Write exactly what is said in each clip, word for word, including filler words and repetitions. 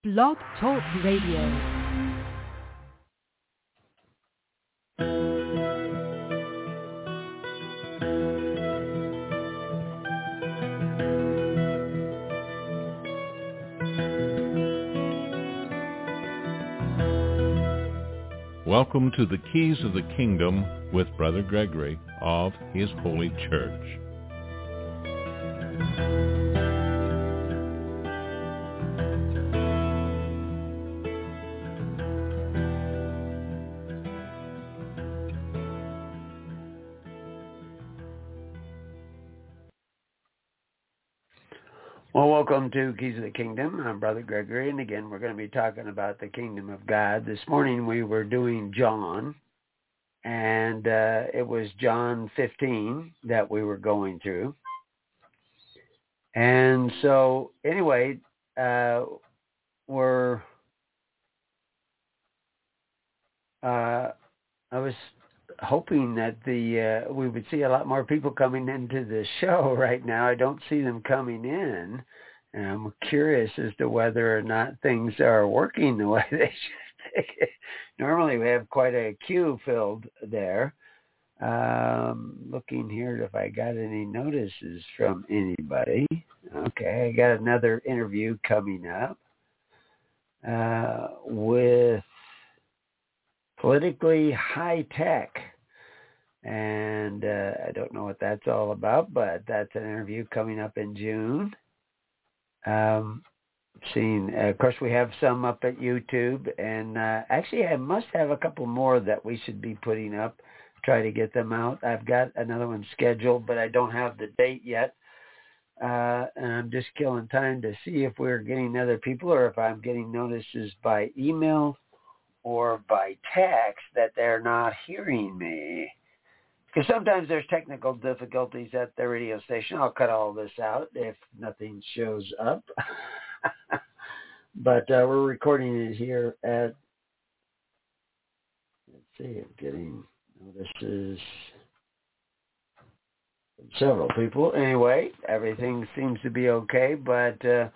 Blog Talk Radio. Welcome to the Keys of the Kingdom with Brother Gregory of His Holy Church. Well, welcome to Keys of the Kingdom. I'm Brother Gregory, and again, we're going to be talking about the Kingdom of God. This morning we were doing John, and uh, it was John fifteen that we were going through. And so, anyway, uh, we're, uh, I was hoping that the uh, we would see a lot more people coming into the show right now. I don't see them coming in, and I'm curious as to whether or not things are working the way they should. Normally, we have quite a queue filled there. Um, looking here if I got any notices from anybody. Okay, I got another interview coming up uh, with Politically High Tech, and uh, I don't know what that's all about, but that's an interview coming up in June. Um, seeing, uh, of course, we have some up at YouTube, and uh, actually, I must have a couple more that we should be putting up. Try to get them out. I've got another one scheduled, but I don't have the date yet, uh, and I'm just killing time to see if we're getting other people or if I'm getting notices by email or by text that they're not hearing me. Because sometimes there's technical difficulties at the radio station. I'll cut all this out if nothing shows up. But uh, we're recording it here at, let's see, I'm getting notices from several people. Anyway, everything seems to be okay, but uh,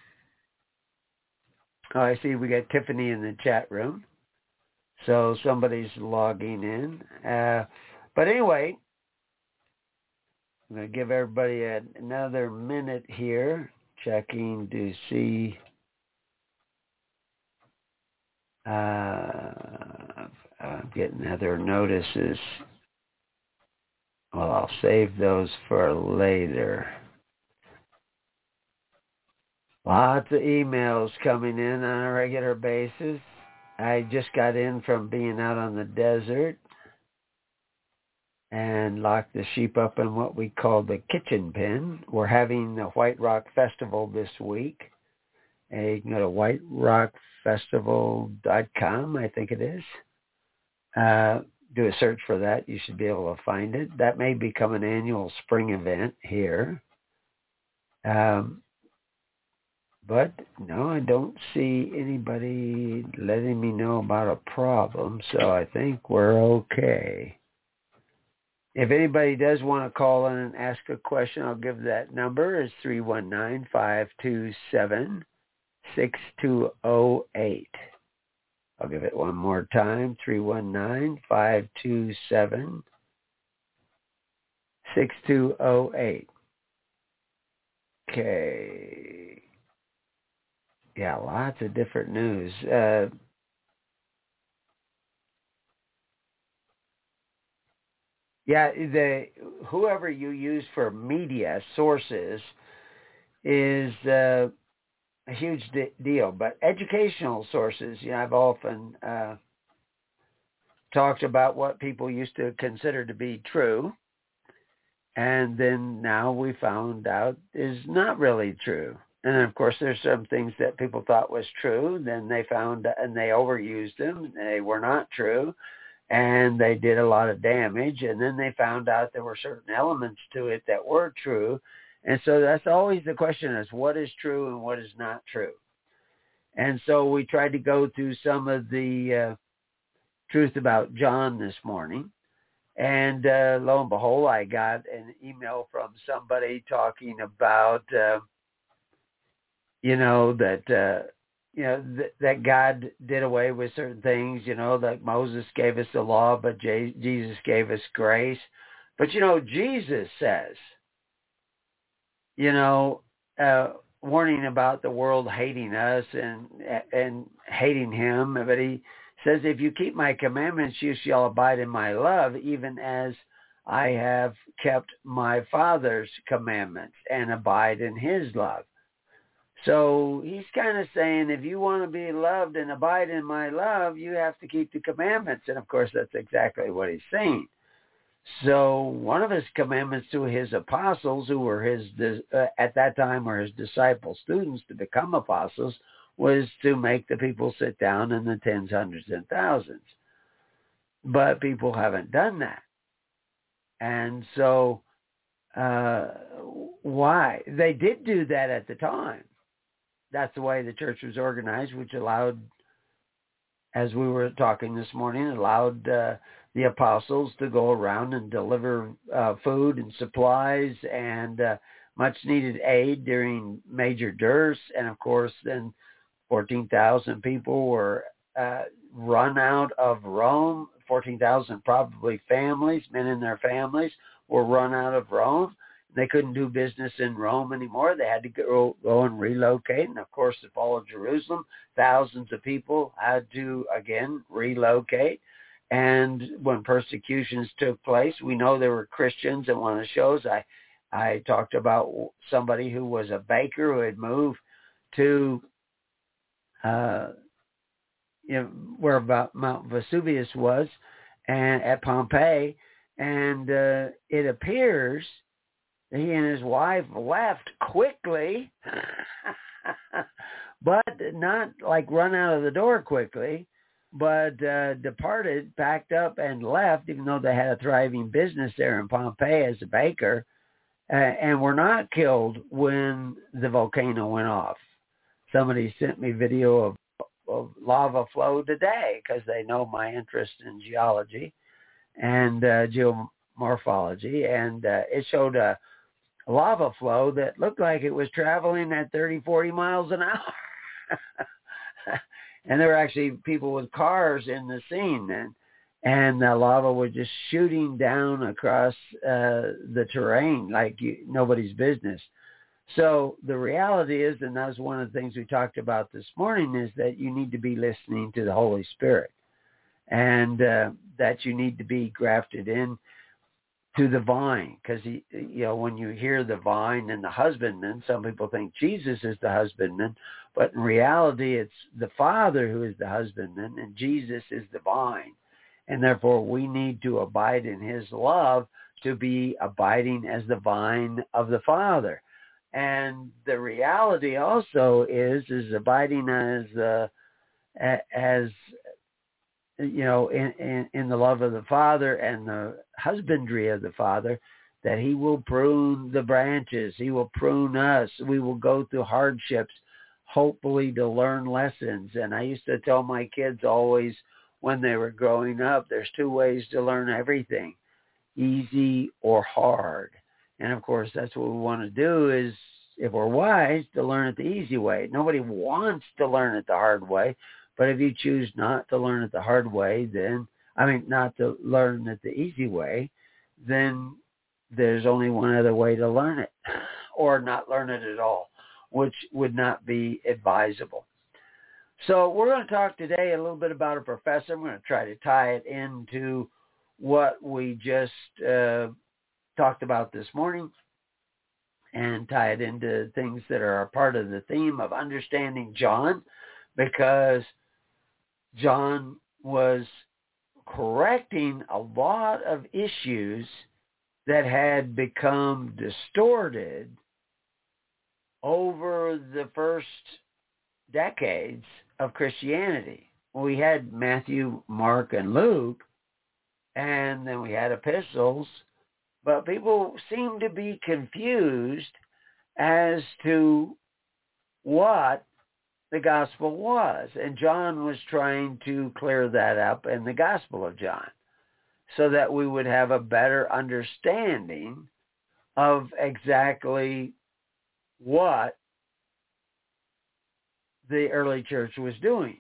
oh, I see we got Tiffany in the chat room. So somebody's logging in. Uh, but anyway, I'm going to give everybody a, another minute here, checking to see. Uh, I'm getting other notices. Well, I'll save those for later. Lots of emails coming in on a regular basis. I just got in from being out on the desert and locked the sheep up in what we call the kitchen pen. We're having the White Rock Festival this week. And you can go to white rock festival dot com, I think it is. Uh, do a search for that. You should be able to find it. That may become an annual spring event here. Um, But, no, I don't see anybody letting me know about a problem, so I think we're okay. If anybody does want to call in and ask a question, I'll give that number. It's three one nine, five two seven, six two zero eight. I'll give it one more time, three one nine, five two seven, six two zero eight. Okay. Yeah, lots of different news. Uh, yeah, the whoever you use for media sources is uh, a huge de- deal. But educational sources, you know, I've often uh, talked about what people used to consider to be true, and then now we found out is not really true. And of course, there's some things that people thought was true. Then they found, and they overused them. They were not true, and they did a lot of damage. And then they found out there were certain elements to it that were true. And so that's always the question: is what is true and what is not true? And so we tried to go through some of the uh, truth about John this morning. And uh, lo and behold, I got an email from somebody talking about. Uh, You know, that uh, you know, th- that God did away with certain things, you know, like Moses gave us the law, but J- Jesus gave us grace. But, you know, Jesus says, you know, uh, warning about the world hating us and and hating him. But he says, if you keep my commandments, you shall abide in my love, even as I have kept my Father's commandments and abide in his love. So he's kind of saying, if you want to be loved and abide in my love, you have to keep the commandments. And, of course, that's exactly what he's saying. So one of his commandments to his apostles, who were his, uh, at that time were his disciple students to become apostles, was to make the people sit down in the tens, hundreds, and thousands. But people haven't done that. And so uh, why? They did do that at the time. That's the way the church was organized, which allowed, as we were talking this morning, allowed uh, the apostles to go around and deliver uh, food and supplies and uh, much needed aid during major dearths. And of course, then fourteen thousand people were uh, run out of Rome. fourteen thousand probably families, men and their families, were run out of Rome. They couldn't do business in Rome anymore. They had to go, go and relocate. And, of course, the fall of Jerusalem, thousands of people had to, again, relocate. And when persecutions took place, we know there were Christians. In one of the shows, I, I talked about somebody who was a baker who had moved to uh, you know, where about Mount Vesuvius was, and at Pompeii. And uh, it appears he and his wife left quickly, but not like run out of the door quickly, but uh, departed, packed up, and left, even though they had a thriving business there in Pompeii as a baker, uh, and were not killed when the volcano went off. Somebody sent me video of, of lava flow today because they know my interest in geology and uh, geomorphology, and uh, it showed a lava flow that looked like it was traveling at thirty, forty miles an hour. And there were actually people with cars in the scene, and and the lava was just shooting down across uh, the terrain like you, nobody's business. So the reality is, and that's one of the things we talked about this morning, is that you need to be listening to the Holy Spirit, and uh, that you need to be grafted in to the vine, because, you know, when you hear the vine and the husbandman, some people think Jesus is the husbandman, but in reality, it's the Father who is the husbandman, and Jesus is the vine. And therefore, we need to abide in his love to be abiding as the vine of the Father. And the reality also is, is abiding as, uh, as you know, in, in, in the love of the Father and the husbandry of the Father, that he will prune the branches. He will prune us. We will go through hardships, hopefully to learn lessons. And I used to tell my kids always when they were growing up, there's two ways to learn everything, easy or hard. And, of course, that's what we want to do is, if we're wise, to learn it the easy way. Nobody wants to learn it the hard way. But if you choose not to learn it the hard way, then, I mean, not to learn it the easy way, then there's only one other way to learn it, or not learn it at all, which would not be advisable. So we're going to talk today a little bit about a professor. I'm going to try to tie it into what we just uh, talked about this morning and tie it into things that are a part of the theme of understanding John, because John was correcting a lot of issues that had become distorted over the first decades of Christianity. We had Matthew, Mark, and Luke, and then we had epistles, but people seemed to be confused as to what the gospel was. And John was trying to clear that up in the Gospel of John so that we would have a better understanding of exactly what the early church was doing.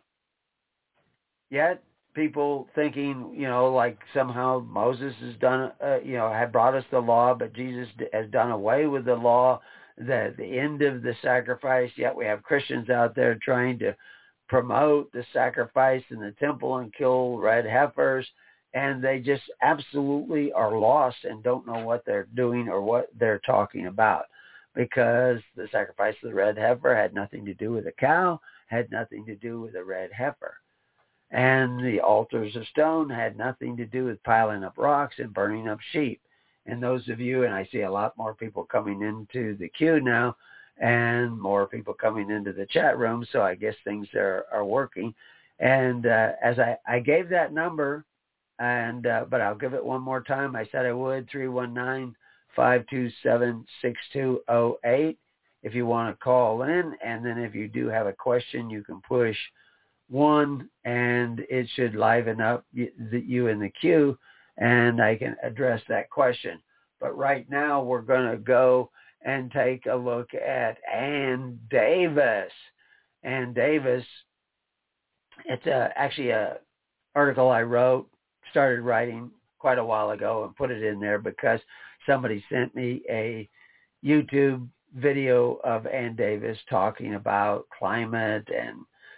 Yet people thinking, you know, like somehow Moses has done, uh, you know, had brought us the law, but Jesus has done away with the law, the, the end of the sacrifice. Yet we have Christians out there trying to promote the sacrifice in the temple and kill red heifers. And they just absolutely are lost and don't know what they're doing or what they're talking about, because the sacrifice of the red heifer had nothing to do with a cow, had nothing to do with a red heifer. And the altars of stone had nothing to do with piling up rocks and burning up sheep. And those of you, and I see a lot more people coming into the queue now and more people coming into the chat room, so I guess things are, are working. And uh, as I, I gave that number, and uh, but I'll give it one more time. I said I would, three one nine, five two seven, six two zero eight if you want to call in. And then if you do have a question, you can push one, and it should liven up you in the queue, and I can address that question. But right now, we're going to go and take a look at Ann Davis. Ann Davis, it's a, actually a article I wrote, started writing quite a while ago and put it in there because somebody sent me a YouTube video of Ann Davis talking about climate and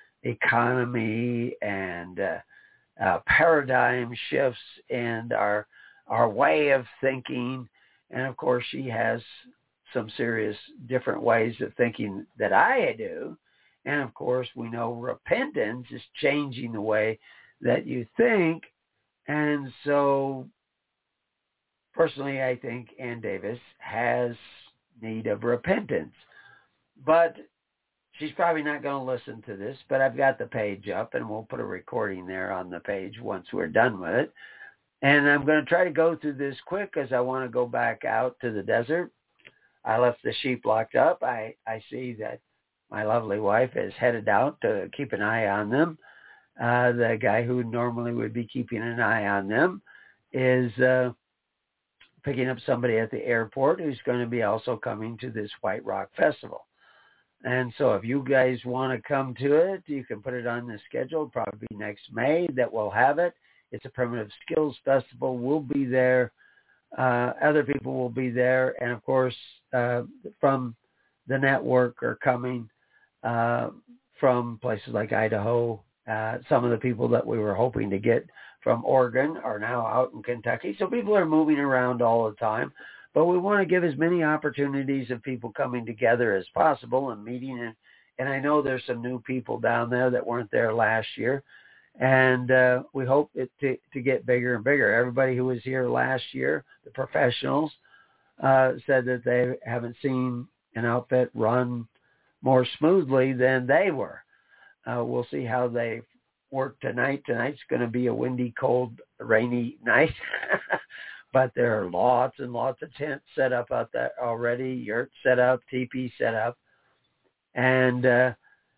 economy and uh, uh, paradigm shifts in our our way of thinking. And of course, she has some serious different ways of thinking that I do. And of course, we know repentance is changing the way that you think. And so, personally, I think Ann Davis has need of repentance. But she's probably not going to listen to this, but I've got the page up, and we'll put a recording there on the page once we're done with it. And I'm going to try to go through this quick because I want to go back out to the desert. I left the sheep locked up. I, I see that my lovely wife is headed out to keep an eye on them. Uh, the guy who normally would be keeping an eye on them is uh, picking up somebody at the airport who's going to be also coming to this White Rock Festival. And so if you guys want to come to it, you can put it on the schedule. Probably next May that we'll have it. It's a Primitive Skills Festival. We'll be there. Uh, other people will be there. And, of course, uh, from the network are coming uh, from places like Idaho. Uh, some of the people that we were hoping to get from Oregon are now out in Kentucky. So people are moving around all the time. But we want to give as many opportunities of people coming together as possible and meeting. And, and I know there's some new people down there that weren't there last year. And uh, we hope it to, to get bigger and bigger. Everybody who was here last year, the professionals, uh, said that they haven't seen an outfit run more smoothly than they were. Uh, we'll see how they work tonight. Tonight's going to be a windy, cold, rainy night. But there are lots and lots of tents set up out there already, yurt set up, teepee set up. And uh,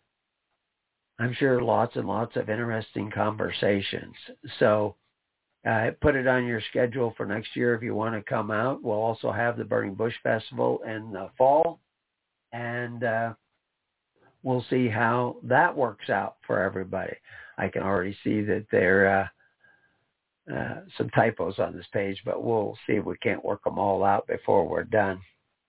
I'm sure lots and lots of interesting conversations. So uh, put it on your schedule for next year if you want to come out. We'll also have the Burning Bush Festival in the fall. And uh, we'll see how that works out for everybody. I can already see that there are uh, uh, some typos on this page, but we'll see if we can't work them all out before we're done.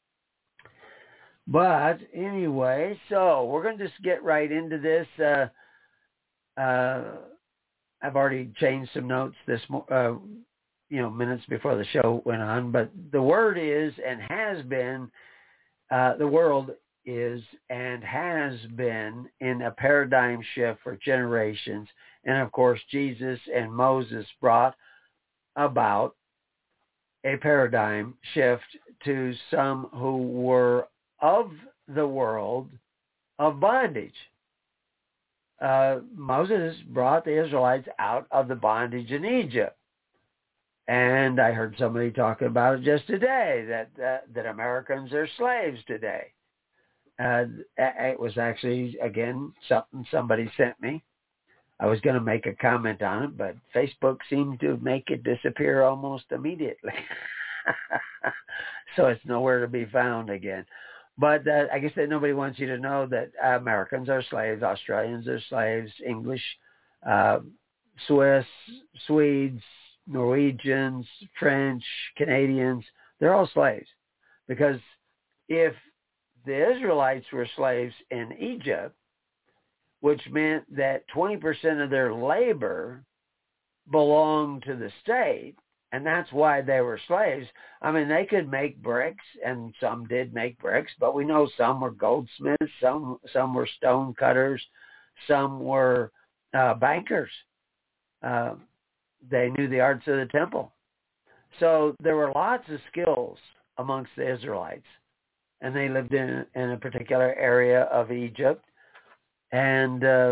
But anyway, so we're going to just get right into this. Uh, uh, I've already changed some notes this, uh, you know, minutes before the show went on, but the word is and has been, uh, the world is and has been in a paradigm shift for generations. And of course, Jesus and Moses brought about a paradigm shift to some who were of the world of bondage. Uh, Moses brought the Israelites out of the bondage in Egypt. And I heard somebody talking about it just today, that uh, that Americans are slaves today. Uh, it was actually, again, something somebody sent me. I was going to make a comment on it, but Facebook seemed to make it disappear almost immediately. So it's nowhere to be found again. But uh, I guess that nobody wants you to know that Americans are slaves, Australians are slaves, English, uh, Swiss, Swedes, Norwegians, French, Canadians, they're all slaves. Because if the Israelites were slaves in Egypt, which meant that twenty percent of their labor belonged to the state, and that's why they were slaves. I mean, they could make bricks, and some did make bricks, but we know some were goldsmiths, some some were stone cutters, some were uh, bankers. Uh, they knew the arts of the temple. So there were lots of skills amongst the Israelites, and they lived in, in a particular area of Egypt, and uh,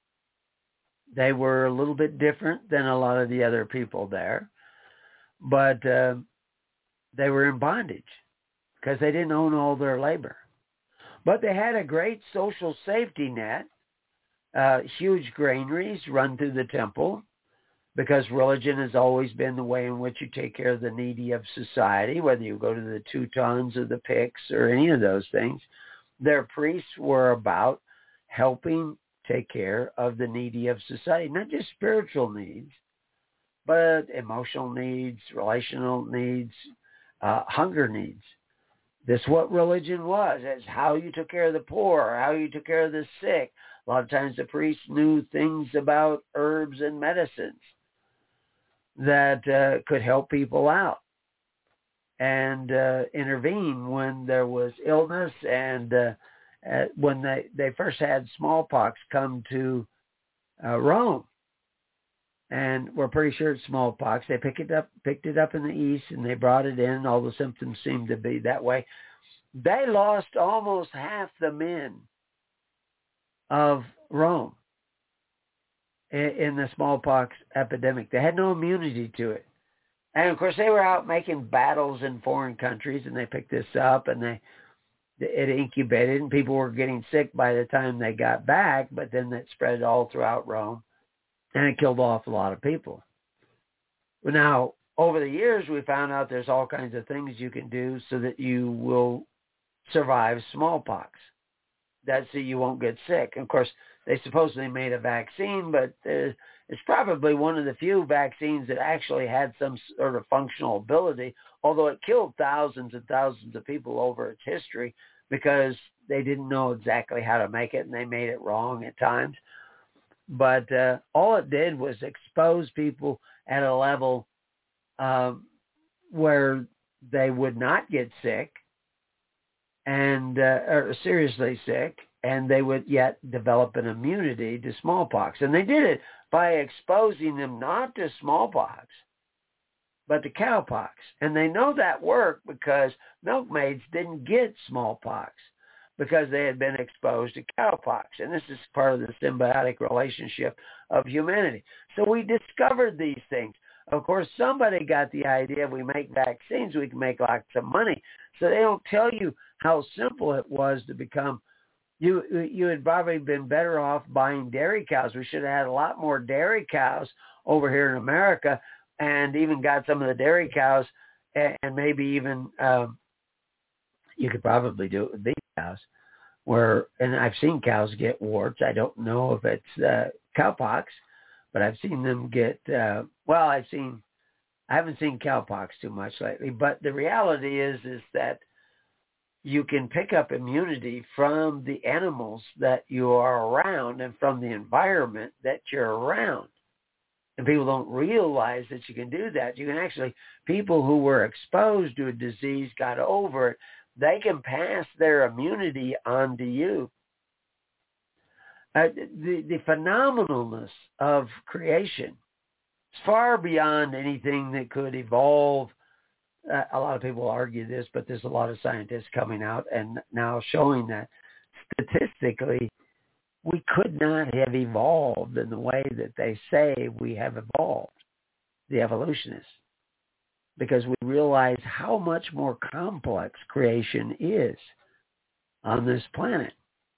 they were a little bit different than a lot of the other people there. But uh, they were in bondage because they didn't own all their labor. But they had a great social safety net, uh, huge granaries run through the temple, because religion has always been the way in which you take care of the needy of society, whether you go to the Teutons or the Picts or any of those things. Their priests were about helping take care of the needy of society, not just spiritual needs, but emotional needs, relational needs, uh, hunger needs. This is what religion was. It's how you took care of the poor, how you took care of the sick. A lot of times the priests knew things about herbs and medicines that uh, could help people out and uh, intervene when there was illness. And uh, uh, when they, they first had smallpox come to uh, Rome, and we're pretty sure it's smallpox. They picked it up, picked it up in the east, and they brought it in. All the symptoms seemed to be that way. They lost almost half the men of Rome in, in the smallpox epidemic. They had no immunity to it. And, of course, they were out making battles in foreign countries, and they picked this up, and they it incubated, and people were getting sick by the time they got back, but then it spread all throughout Rome. And it killed off a lot of people. But now, over the years, we found out there's all kinds of things you can do so that you will survive smallpox. That's so you won't get sick. And of course, they supposedly made a vaccine, but uh, it's probably one of the few vaccines that actually had some sort of functional ability, although it killed thousands and thousands of people over its history because they didn't know exactly how to make it, and they made it wrong at times. But uh, all it did was expose people at a level um, where they would not get sick and uh, or seriously sick, and they would yet develop an immunity to smallpox. And they did it by exposing them not to smallpox, but to cowpox. And they know that worked because milkmaids didn't get smallpox, because they had been exposed to cowpox. And this is part of the symbiotic relationship of humanity. So we discovered these things. Of course, somebody got the idea if we make vaccines, we can make lots of money. So they don't tell you how simple it was to become. You you had probably been better off buying dairy cows. We should have had a lot more dairy cows over here in America, and even got some of the dairy cows, and, and maybe even um, you could probably do it with beef cows, where, and I've seen cows get warts. I don't know if it's uh, cowpox, but I've seen them get, uh, well, I've seen, I haven't seen cowpox too much lately, but the reality is, is that you can pick up immunity from the animals that you are around and from the environment that you're around. And people don't realize that you can do that. You can actually, people who were exposed to a disease got over it. They can pass their immunity on to you. Uh, the, the phenomenalness of creation is far beyond anything that could evolve. Uh, a lot of people argue this, but there's a lot of scientists coming out and now showing that statistically we could not have evolved in the way that they say we have evolved, the evolutionists, because we realize how much more complex creation is on this planet,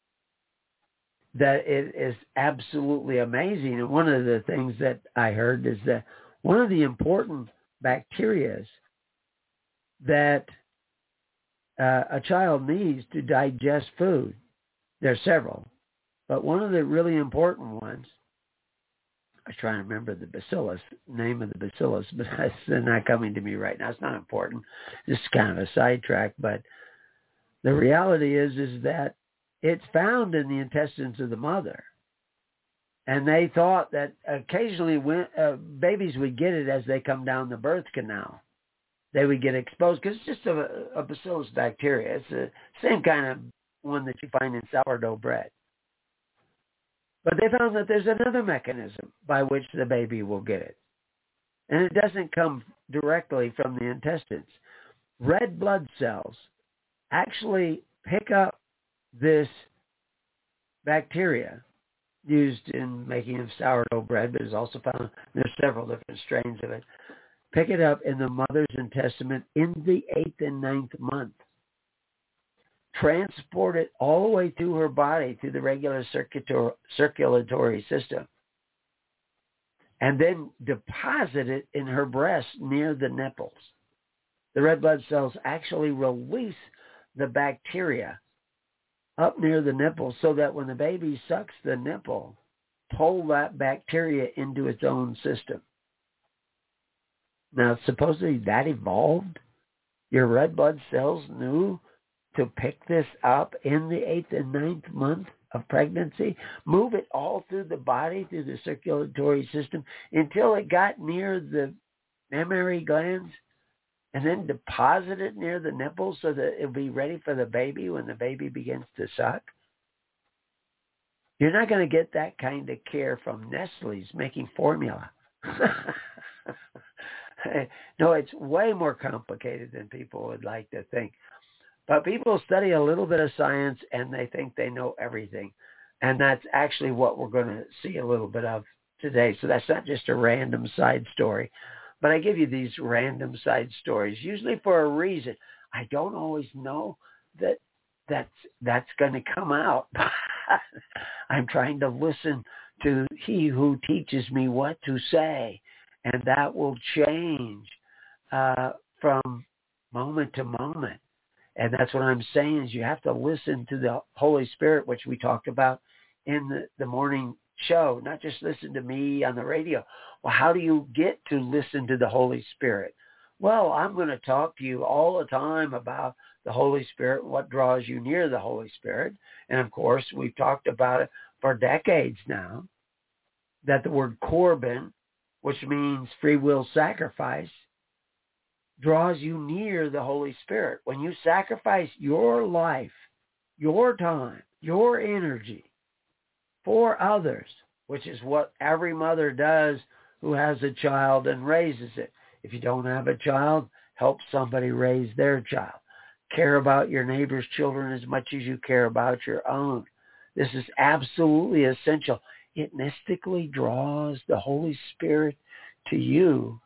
that it is absolutely amazing. And one of the things that I heard is that one of the important bacteria that uh, a child needs to digest food. There's several, but one of the really important ones, I was trying to remember the bacillus, name of the bacillus, but that's not coming to me right now. It's not important. It's kind of a sidetrack, but the reality is, is that it's found in the intestines of the mother. And they thought that occasionally when, uh, babies would get it as they come down the birth canal. They would get exposed because it's just a, a bacillus bacteria. It's the same kind of one that you find in sourdough bread. But they found that there's another mechanism by which the baby will get it. And it doesn't come directly from the intestines. Red blood cells actually pick up this bacteria used in making of sourdough bread, but it's also found, there's several different strains of it, pick it up in the mother's intestine in the eighth and ninth month. Transport it all the way through her body, through the regular circulator, circulatory system, and then deposit it in her breast near the nipples. The red blood cells actually release the bacteria up near the nipple so that when the baby sucks the nipple, pull that bacteria into its own system. Now, supposedly that evolved. Your red blood cells knew to pick this up in the eighth and ninth month of pregnancy, move it all through the body, through the circulatory system, until it got near the mammary glands, and then deposit it near the nipples so that it'll be ready for the baby when the baby begins to suck. You're not going to get that kind of care from Nestle's making formula. No, it's way more complicated than people would like to think. But people study a little bit of science and they think they know everything. And that's actually what we're going to see a little bit of today. So that's not just a random side story. But I give you these random side stories, usually for a reason. I don't always know that that's, that's going to come out. I'm trying to listen to he who teaches me what to say. And that will change uh, from moment to moment. And that's what I'm saying is you have to listen to the Holy Spirit, which we talked about in the, the morning show, not just listen to me on the radio. Well, how do you get to listen to the Holy Spirit? Well, I'm going to talk to you all the time about the Holy Spirit, what draws you near the Holy Spirit. And, of course, we've talked about it for decades now, that the word Corban, which means free will sacrifice, draws you near the Holy Spirit. When you sacrifice your life, your time, your energy for others, which is what every mother does who has a child and raises it. If you don't have a child, help somebody raise their child. Care about your neighbor's children as much as you care about your own. This is absolutely essential. It mystically draws the Holy Spirit to you,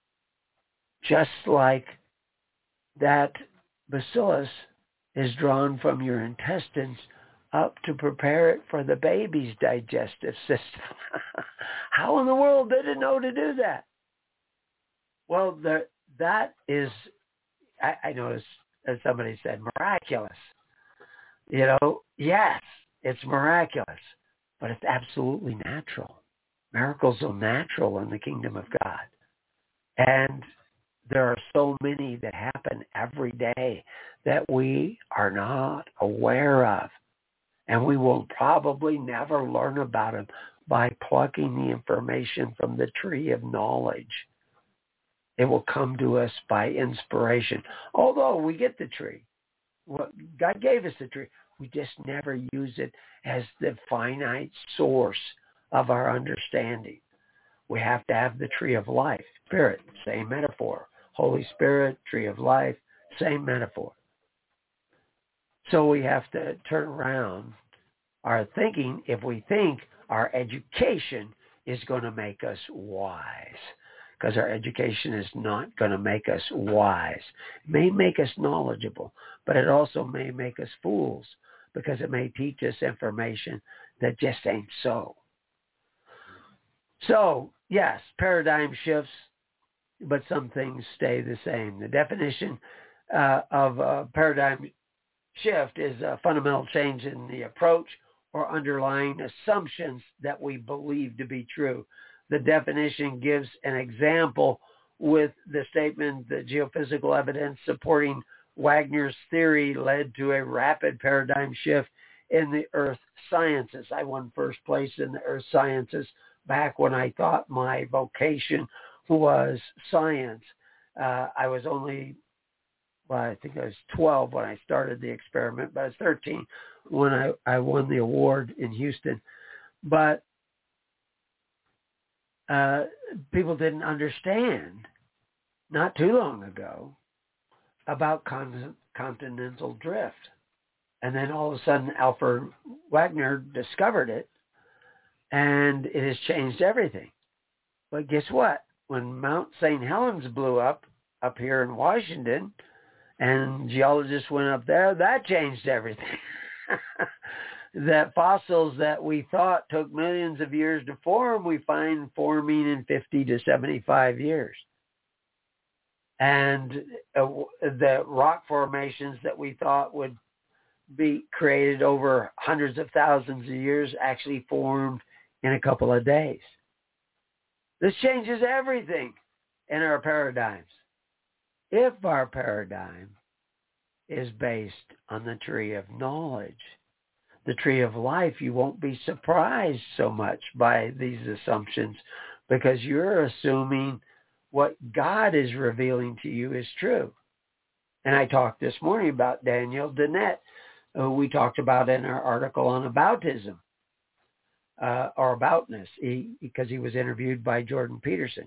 just like that bacillus is drawn from your intestines up to prepare it for the baby's digestive system. How in the world did it know to do that? Well, the, that is, I, I noticed, as somebody said, miraculous. You know, yes, it's miraculous, but it's absolutely natural. Miracles are natural in the kingdom of God. And there are so many that happen every day that we are not aware of. And we will probably never learn about them by plucking the information from the tree of knowledge. It will come to us by inspiration. Although we get the tree. Well, God gave us the tree. We just never use it as the finite source of our understanding. We have to have the tree of life. Spirit, same metaphor. Holy Spirit, tree of life, same metaphor. So we have to turn around our thinking if we think our education is going to make us wise. Because our education is not going to make us wise. It may make us knowledgeable, but it also may make us fools because it may teach us information that just ain't so. So, yes, paradigm shifts, but some things stay the same. The definition uh, of a paradigm shift is a fundamental change in the approach or underlying assumptions that we believe to be true. The definition gives an example with the statement that geophysical evidence supporting Wagner's theory led to a rapid paradigm shift in the earth sciences. I won first place in the earth sciences back when I thought my vocation was science. Uh, I was only, well, I think I was twelve when I started the experiment, but I was thirteen when I, I won the award in Houston. But uh, people didn't understand not too long ago about con- continental drift. And then all of a sudden, Alfred Wagner discovered it, and it has changed everything. But guess what? When Mount Saint Helens blew up, up here in Washington, and geologists went up there, that changed everything. That fossils that we thought took millions of years to form, we find forming in fifty to seventy-five years. And uh, the rock formations that we thought would be created over hundreds of thousands of years actually formed in a couple of days. This changes everything in our paradigms. If our paradigm is based on the tree of knowledge, the tree of life, you won't be surprised so much by these assumptions because you're assuming what God is revealing to you is true. And I talked this morning about Daniel Dennett, who we talked about in our article on aboutism, uh, or aboutness, he, because he was interviewed by Jordan Peterson.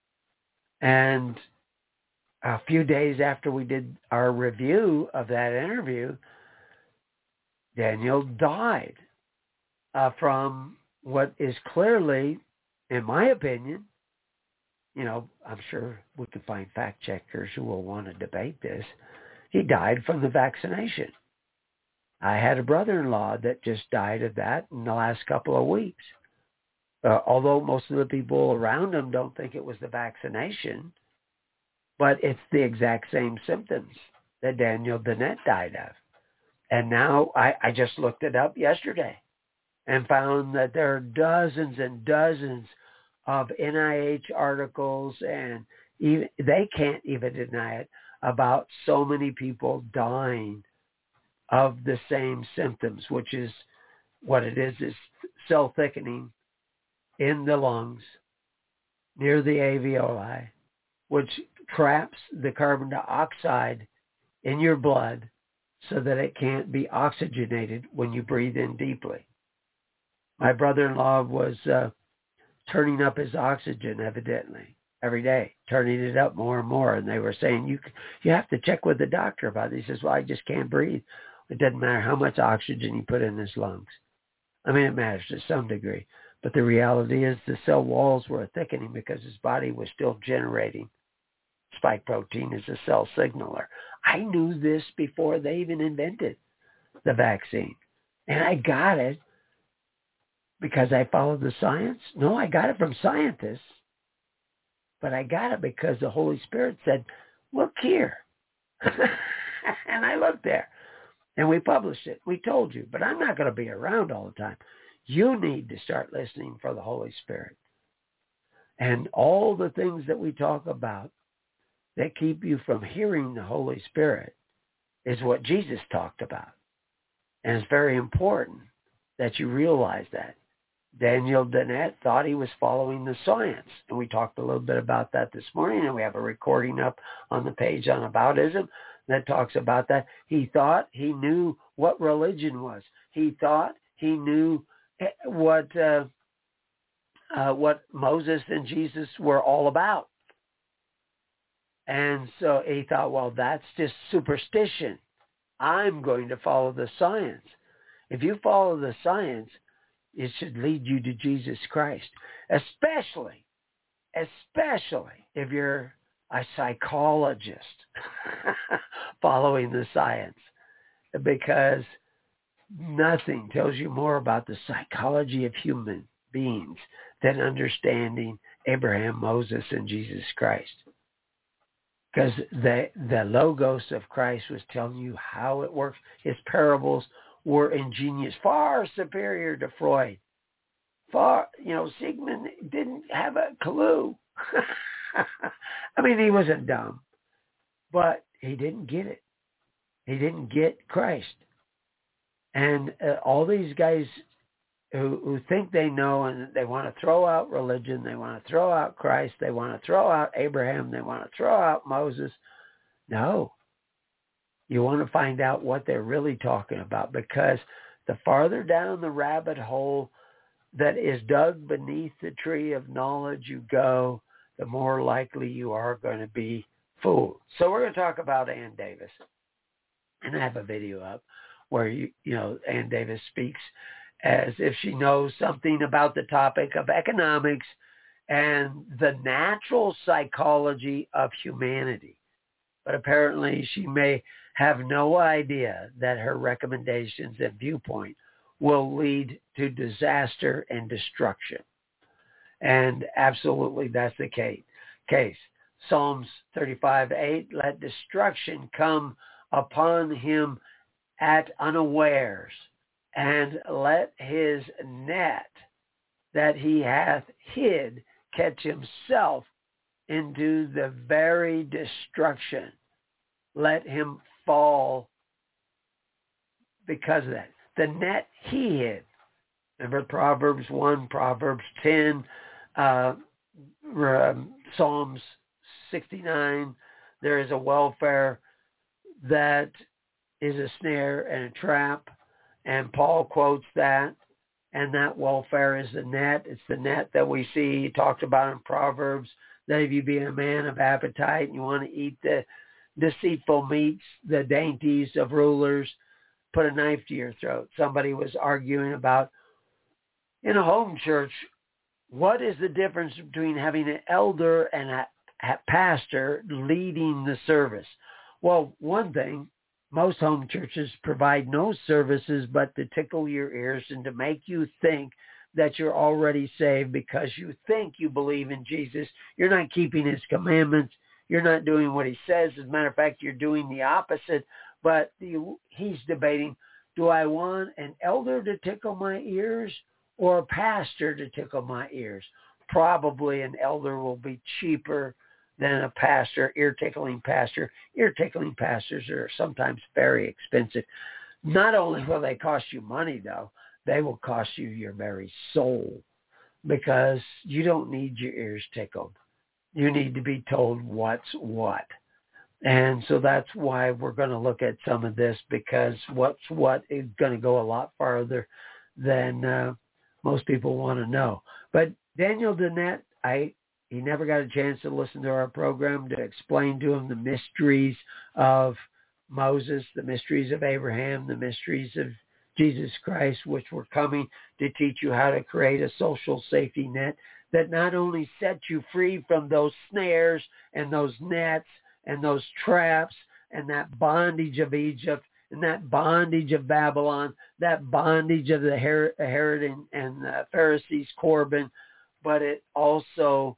And a few days after we did our review of that interview, Daniel died uh, from what is clearly, in my opinion, you know, I'm sure we could find fact checkers who will want to debate this. He died from the vaccination. I had a brother-in-law that just died of that in the last couple of weeks. Uh, although most of the people around him don't think it was the vaccination, but it's the exact same symptoms that Daniel Dennett died of. And now I, I just looked it up yesterday and found that there are dozens and dozens of N I H articles, and even, they can't even deny it, about so many people dying of the same symptoms, which is what it is, is cell thickening in the lungs near the alveoli, which traps the carbon dioxide in your blood so that it can't be oxygenated when you breathe in deeply. My brother-in-law was uh, turning up his oxygen, evidently, every day, turning it up more and more. And they were saying, you you have to check with the doctor about it. He says, well, I just can't breathe. It doesn't matter how much oxygen you put in his lungs. I mean, it matters to some degree. But the reality is the cell walls were thickening because his body was still generating spike protein as a cell signaler. I knew this before they even invented the vaccine. And I got it because I followed the science. No, I got it from scientists. But I got it because the Holy Spirit said, look here. And I looked there. And we published it. We told you. But I'm not going to be around all the time. You need to start listening for the Holy Spirit. And all the things that we talk about that keep you from hearing the Holy Spirit is what Jesus talked about. And it's very important that you realize that. Daniel Dennett thought he was following the science. And we talked a little bit about that this morning, and we have a recording up on the page on Aboutism that talks about that. He thought he knew what religion was. He thought he knew what uh, uh, what Moses and Jesus were all about. And so he thought, well, that's just superstition. I'm going to follow the science. If you follow the science, it should lead you to Jesus Christ, especially, especially if you're a psychologist following the science, because nothing tells you more about the psychology of human beings than understanding Abraham, Moses, and Jesus Christ. because the the logos of Christ was telling you how it works. His parables were ingenious, far superior to Freud. Far, you know, Sigmund didn't have a clue. I mean, he wasn't dumb, but he didn't get it. He didn't get Christ. And uh, all these guys who, who think they know, and they want to throw out religion, they want to throw out Christ, they want to throw out Abraham, they want to throw out Moses. No. You want to find out what they're really talking about, because the farther down the rabbit hole that is dug beneath the tree of knowledge you go, the more likely you are going to be fooled. So we're going to talk about Ann Davis. And I have a video up where, you, you know, Ann Davis speaks as if she knows something about the topic of economics and the natural psychology of humanity. But apparently she may have no idea that her recommendations and viewpoint will lead to disaster and destruction. And absolutely that's the case. case. Psalms thirty-five eight, let destruction come upon him at unawares, and let his net that he hath hid catch himself into the very destruction. Let him fall because of that. The net he hid. Remember Proverbs one, Proverbs ten, uh, Psalms sixty-nine. There is a welfare that is a snare and a trap, and Paul quotes that, and that welfare is the net. It's the net that we see talked about in Proverbs, that if you be a man of appetite and you want to eat the deceitful meats, the dainties of rulers, put a knife to your throat. Somebody was arguing about, in a home church, what is the difference between having an elder and a, a pastor leading the service? Well, one thing, most home churches provide no services but to tickle your ears and to make you think that you're already saved because you think you believe in Jesus. You're not keeping his commandments. You're not doing what he says. As a matter of fact, you're doing the opposite. But the, he's debating, do I want an elder to tickle my ears or a pastor to tickle my ears? Probably an elder will be cheaper than a pastor, ear-tickling pastor. Ear-tickling pastors are sometimes very expensive. Not only will they cost you money, though, they will cost you your very soul, because you don't need your ears tickled. You need to be told what's what. And so that's why we're going to look at some of this, because what's what is going to go a lot farther than uh, most people want to know. But Daniel Dennett, I he never got a chance to listen to our program to explain to him the mysteries of Moses, the mysteries of Abraham, the mysteries of Jesus Christ, which were coming to teach you how to create a social safety net that not only sets you free from those snares and those nets and those traps and that bondage of Egypt and that bondage of Babylon, that bondage of the Herod and, and the Pharisees' Corban, but it also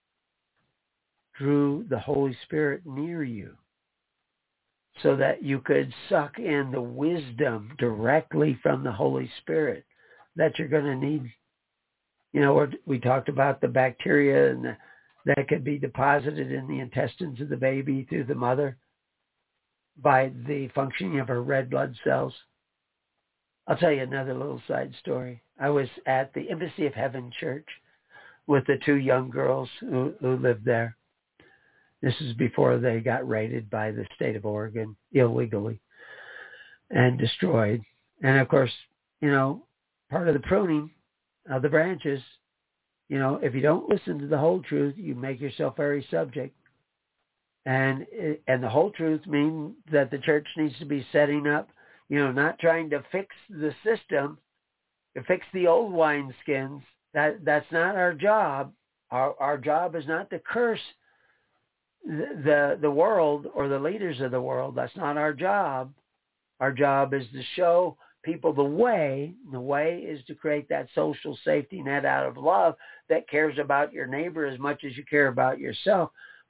drew the Holy Spirit near you so that you could suck in the wisdom directly from the Holy Spirit that you're going to need. You know, we talked about the bacteria and the, that could be deposited in the intestines of the baby through the mother by the functioning of her red blood cells. I'll tell you another little side story. I was at the Embassy of Heaven Church with the two young girls who, who lived there. This is before they got raided by the state of Oregon illegally and destroyed. And of course, you know, part of the pruning of the branches, you know, if you don't listen to the whole truth, you make yourself very subject. And and the whole truth means that the church needs to be setting up, you know, not trying to fix the system, to fix the old wineskins. That that's not our job. Our our job is not to curse the, the the world or the leaders of the world. That's not our job. Our job is to show people the way. The way is to create that social safety net out of love that cares about your neighbor as much as you care about yourself.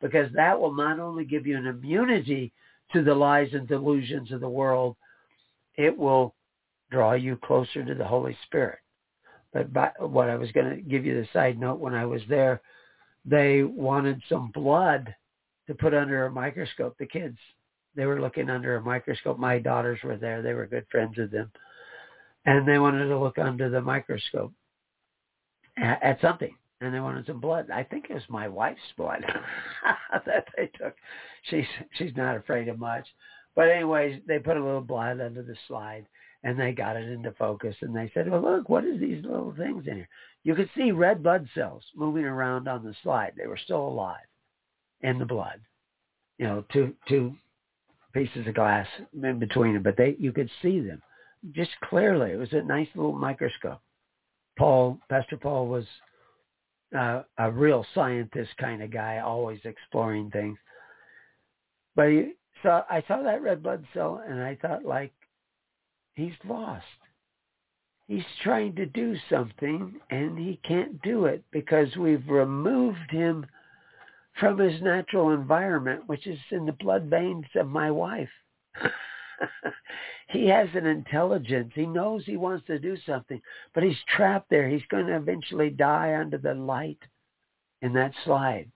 because that will not only give you an immunity to the lies and delusions of the world, it will draw you closer to the Holy Spirit. But by, what I was going to give you the side note, when I was there, they wanted some blood to put under a microscope, the kids. They were looking under a microscope. My daughters were there. They were good friends of them. And they wanted to look under the microscope at, at something. And they wanted some blood. I think it was my wife's blood that they took. She's she's not afraid of much. But anyways, they put a little blood under the slide, and they got it into focus. And they said, well, look, what is these little things in here? You could see red blood cells moving around on the slide. They were still alive in the blood. You know, two two pieces of glass in between them. But they you could see them just clearly. It was a nice little microscope. Paul, Pastor Paul was Uh, a real scientist kind of guy, always exploring things. But he saw, I saw that red blood cell, and I thought, like, he's lost. He's trying to do something, and he can't do it because we've removed him from his natural environment, which is in the blood veins of my wife. He has an intelligence. He knows he wants to do something, but he's trapped there. He's going to eventually die under the light in that slide.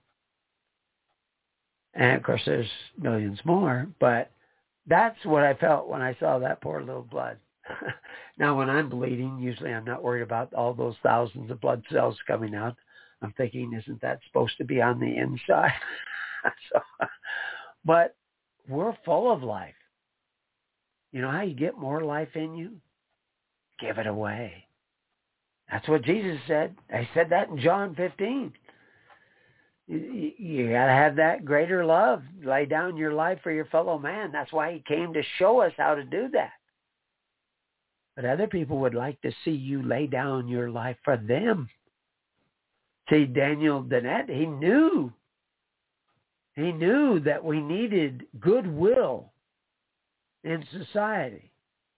And, of course, there's millions more, but that's what I felt when I saw that poor little blood. Now, when I'm bleeding, usually I'm not worried about all those thousands of blood cells coming out. I'm thinking, isn't that supposed to be on the inside? so, but we're full of life. You know how you get more life in you? Give it away. That's what Jesus said. I said that in John fifteen. You, you got to have that greater love. Lay down your life for your fellow man. That's why he came to show us how to do that. But other people would like to see you lay down your life for them. See, Daniel Dennett, he knew. He knew that we needed goodwill in society.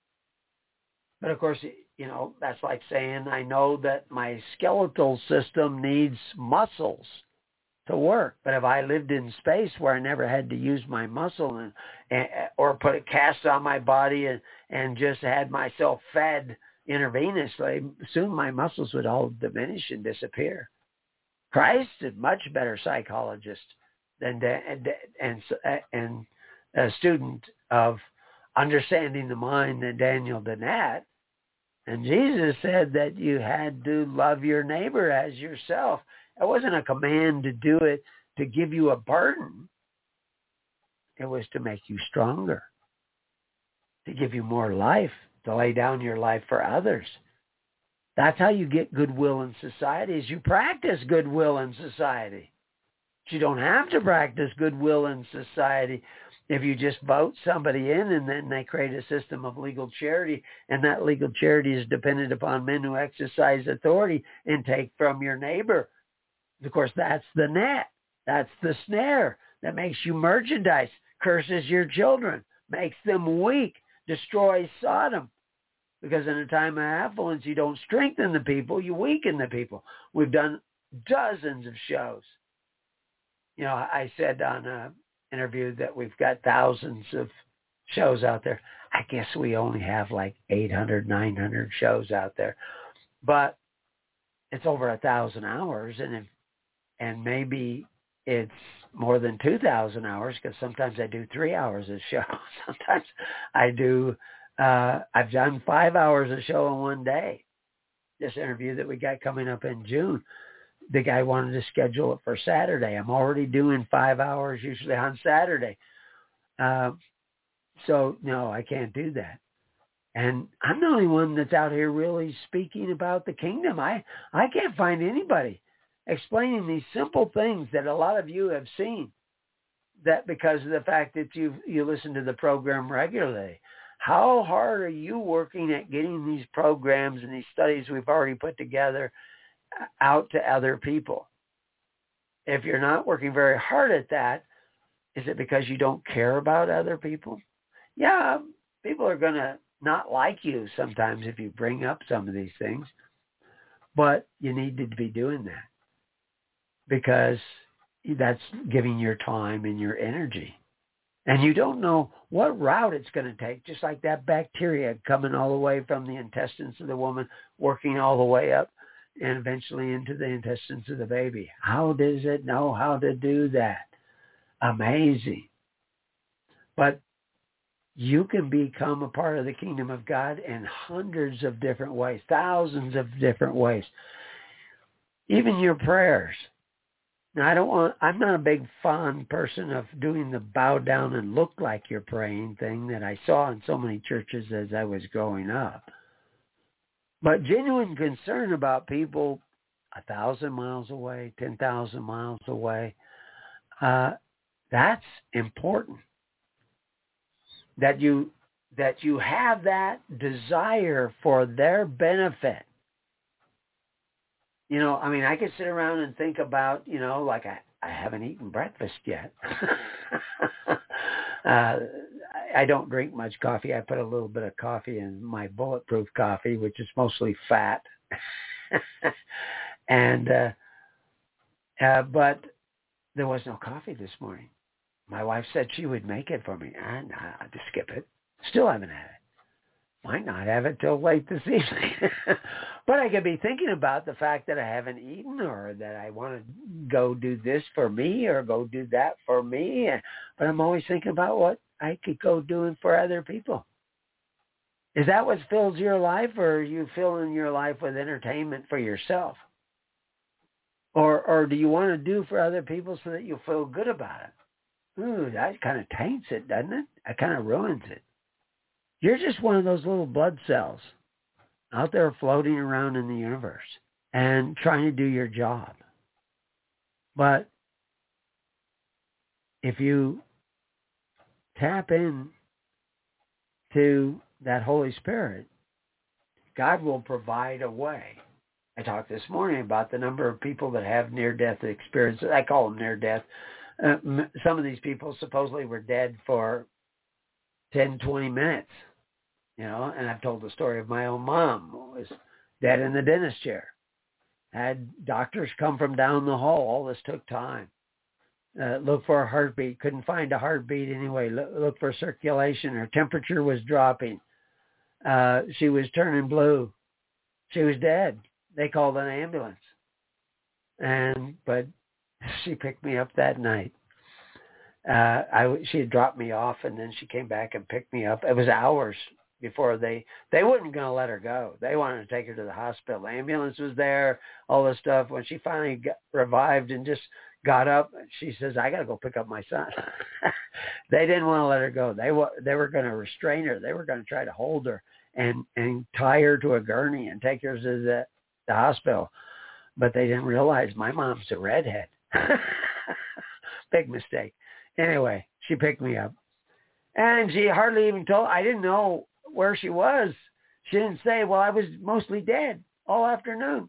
But of course, you know, that's like saying, I know that my skeletal system needs muscles to work. But if I lived in space where I never had to use my muscle and, and or put a cast on my body and, and just had myself fed intravenously, soon my muscles would all diminish and disappear. Christ is a much better psychologist than and and, and a student of understanding the mind than Daniel Dennett. And Jesus said that you had to love your neighbor as yourself. It wasn't a command to do it to give you a burden. It was to make you stronger, to give you more life, to lay down your life for others. That's how you get goodwill in society, is you practice goodwill in society. But you don't have to practice goodwill in society if you just vote somebody in and then they create a system of legal charity, and that legal charity is dependent upon men who exercise authority and take from your neighbor. Of course, that's the net. That's the snare that makes you merchandise, curses your children, makes them weak, destroys Sodom. Because in a time of affluence, you don't strengthen the people, you weaken the people. We've done dozens of shows. You know, I said on a interview that we've got thousands of shows out there. I guess we only have like eight hundred, nine hundred shows out there, but it's over a thousand hours, and if, and maybe it's more than two thousand hours, because sometimes I do three hours a show. Sometimes I do. Uh, I've done five hours a show in one day. This interview that we got coming up in June, the guy wanted to schedule it for Saturday. I'm already doing five hours usually on Saturday. Uh, so, no, I can't do that. And I'm the only one that's out here really speaking about the kingdom. I, I can't find anybody explaining these simple things that a lot of you have seen, that because of the fact that you you listen to the program regularly. How hard are you working at getting these programs and these studies we've already put together out to other people? If you're not working very hard at that, is it because you don't care about other people? Yeah, people are going to not like you sometimes if you bring up some of these things, but you need to be doing that, because that's giving your time and your energy. And you don't know what route it's going to take, just like that bacteria coming all the way from the intestines of the woman, working all the way up and eventually into the intestines of the baby. How does it know how to do that? Amazing. But you can become a part of the kingdom of God in hundreds of different ways, thousands of different ways. Even your prayers. Now, I don't want, I'm not a big fond person of doing the bow down and look like you're praying thing that I saw in so many churches as I was growing up. But genuine concern about people a thousand miles away, ten thousand miles away, uh, that's important. That you, that you have that desire for their benefit. You know, I mean, I could sit around and think about, you know, like I, I haven't eaten breakfast yet. uh, I don't drink much coffee. I put a little bit of coffee in my bulletproof coffee, which is mostly fat. and, uh, uh, but there was no coffee this morning. My wife said she would make it for me. I, I just skip it. Still haven't had it. Might not have it till late this evening. But I could be thinking about the fact that I haven't eaten, or that I want to go do this for me or go do that for me. But I'm always thinking about what I could go doing for other people. Is that what fills your life, or are you filling your life with entertainment for yourself? Or or do you want to do for other people so that you feel good about it? Ooh, that kind of taints it, doesn't it? That kind of ruins it. You're just one of those little blood cells out there floating around in the universe and trying to do your job. But if you tap in to that Holy Spirit, God will provide a way. I talked this morning about the number of people that have near-death experiences. I call them near-death. Uh, some of these people supposedly were dead for ten, twenty minutes. You know, and I've told the story of my own mom who was dead in the dentist chair. Had doctors come from down the hall. All this took time. Uh, look for a heartbeat. Couldn't find a heartbeat anyway. Look, look for circulation. Her temperature was dropping. Uh, she was turning blue. She was dead. They called an ambulance. And, but she picked me up that night. Uh, I, she had dropped me off, and then she came back and picked me up. It was hours before they, they weren't going to let her go. They wanted to take her to the hospital. The ambulance was there, all this stuff. When she finally got revived and just got up, she says, I got to go pick up my son. They didn't want to let her go. They, they were going to restrain her. They were going to try to hold her and, and tie her to a gurney and take her to the, the hospital. But they didn't realize my mom's a redhead. Big mistake. Anyway, she picked me up. And she hardly even told, I didn't know where she was. She didn't say, well, I was mostly dead all afternoon.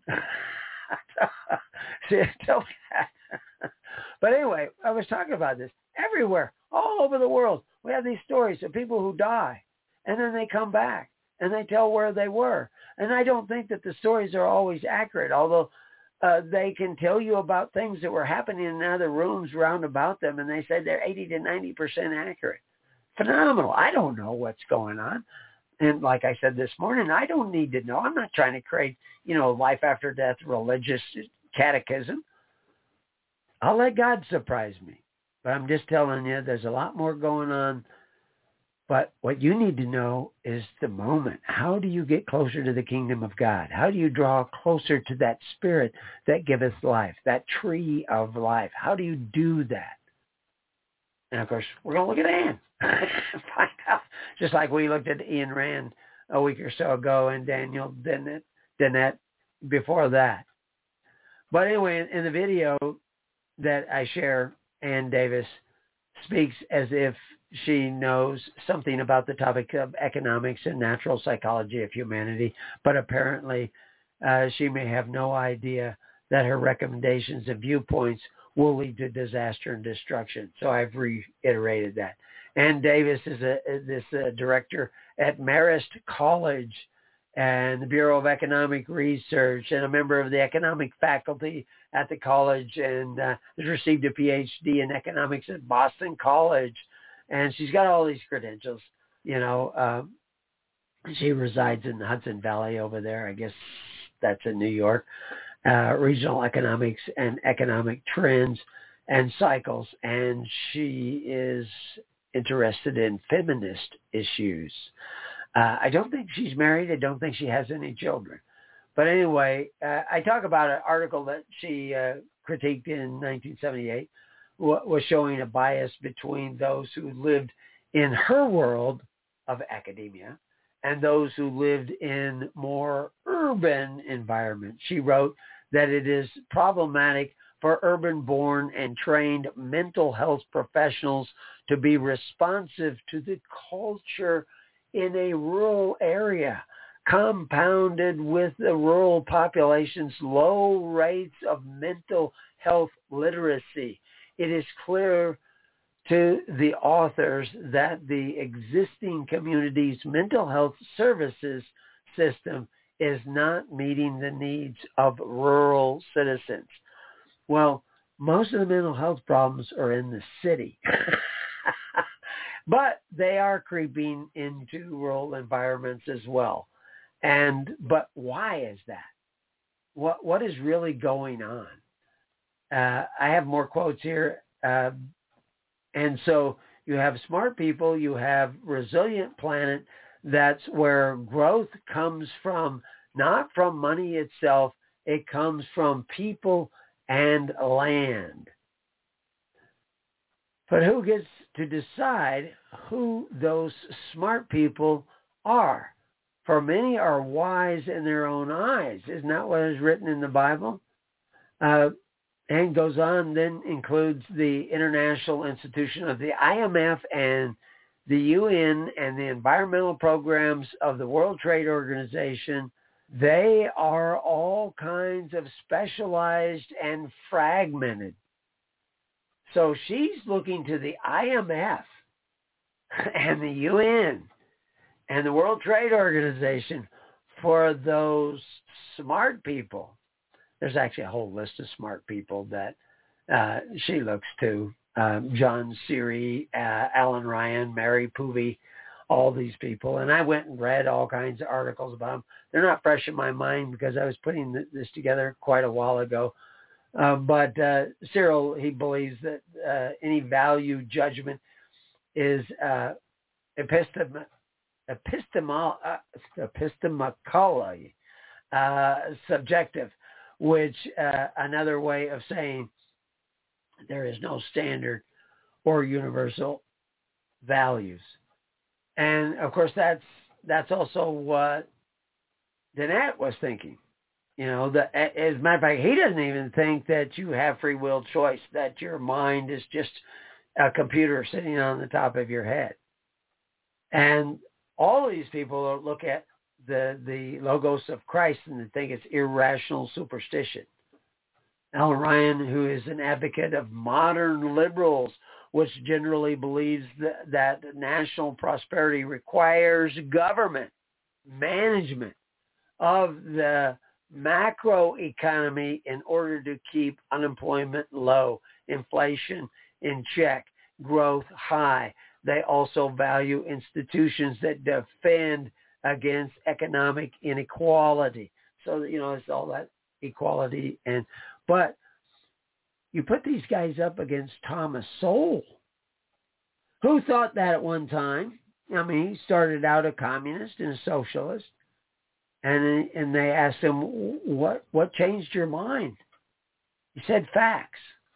She didn't tell me that. But anyway, I was talking about this. Everywhere, all over the world, we have these stories of people who die, and then they come back, and they tell where they were. And I don't think that the stories are always accurate, although uh, they can tell you about things that were happening in other rooms round about them, and they say they're eighty to ninety percent accurate. Phenomenal. I don't know what's going on. And like I said this morning, I don't need to know. I'm not trying to create, you know, life after death religious catechism. I'll let God surprise me. But I'm just telling you, there's a lot more going on. But what you need to know is the moment. How do you get closer to the kingdom of God? How do you draw closer to that spirit that giveth life, that tree of life? How do you do that? And, of course, we're going to look at Anne. Find out. Just like we looked at Ayn Rand a week or so ago and Daniel Dennett, Dennett before that. But anyway, in the video that I share, Ann Davis speaks as if she knows something about the topic of economics and natural psychology of humanity, but apparently uh, she may have no idea that her recommendations and viewpoints will lead to disaster and destruction. So I've reiterated that. Ann Davis is a this uh, director at Marist College and the Bureau of Economic Research, and a member of the economic faculty at the college and uh, has received a P H D in economics at Boston College. And she's got all these credentials. You know, um, she resides in the Hudson Valley over there. I guess that's in New York. Uh, regional economics and economic trends and cycles. And she is interested in feminist issues. Uh, I don't think she's married. I don't think she has any children. But anyway, uh, I talk about an article that she uh, critiqued in nineteen seventy-eight, w- was showing a bias between those who lived in her world of academia and those who lived in more urban environments. She wrote that it is problematic for urban-born and trained mental health professionals to be responsive to the culture in a rural area, compounded with the rural population's low rates of mental health literacy. It is clear to the authors that the existing community's mental health services system is not meeting the needs of rural citizens. Well, most of the mental health problems are in the city, but they are creeping into rural environments as well. And but why is that? What what is really going on? Uh, I have more quotes here. Uh, and so you have smart people, you have resilient planet. That's where growth comes from, not from money itself. It comes from people and land. But who gets to decide who those smart people are? For many are wise in their own eyes. Isn't that what is written in the Bible? Uh, and goes on, then includes the International Institution of the I M F and the U N and the environmental programs of the World Trade Organization. They are all kinds of specialized and fragmented. So she's looking to the I M F and the U N and the World Trade Organization for those smart people. There's actually a whole list of smart people that uh, she looks to. Um, John Seary, uh, Alan Ryan, Mary Poovey, all these people. And I went and read all kinds of articles about them. They're not fresh in my mind because I was putting this together quite a while ago. Uh, but uh, Cyril, he believes that uh, any value judgment is uh, epistem- epistemal- uh, epistemically uh, subjective, which uh, another way of saying there is no standard or universal values. And of course, that's that's also what Dennett was thinking. You know, the, as a matter of fact, he doesn't even think that you have free will choice, that your mind is just a computer sitting on the top of your head. And all of these people look at the, the logos of Christ and they think it's irrational superstition. Alan Ryan, who is an advocate of modern liberals, which generally believes that, that national prosperity requires government management of the macro economy in order to keep unemployment low, inflation in check, growth high. They also value institutions that defend against economic inequality. So, you know, it's all that equality. And but you put these guys up against Thomas Sowell, who thought that at one time. I mean, he started out a communist and a socialist. And and they asked him, what what changed your mind? He said facts.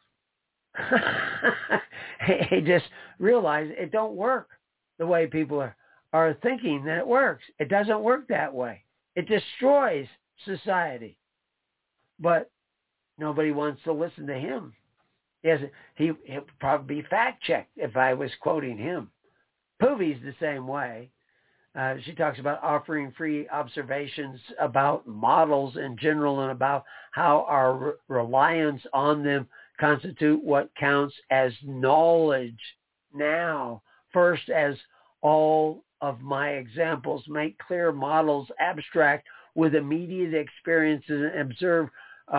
He just realized it don't work the way people are, are thinking that it works. It doesn't work that way. It destroys society. But nobody wants to listen to him. He hasn't, he, he'll probably be fact-checked if I was quoting him. Poovey's the same way. Uh, she talks about offering free observations about models in general and about how our re- reliance on them constitute what counts as knowledge now. First, as all of my examples make clear models abstract with immediate experiences and observe uh,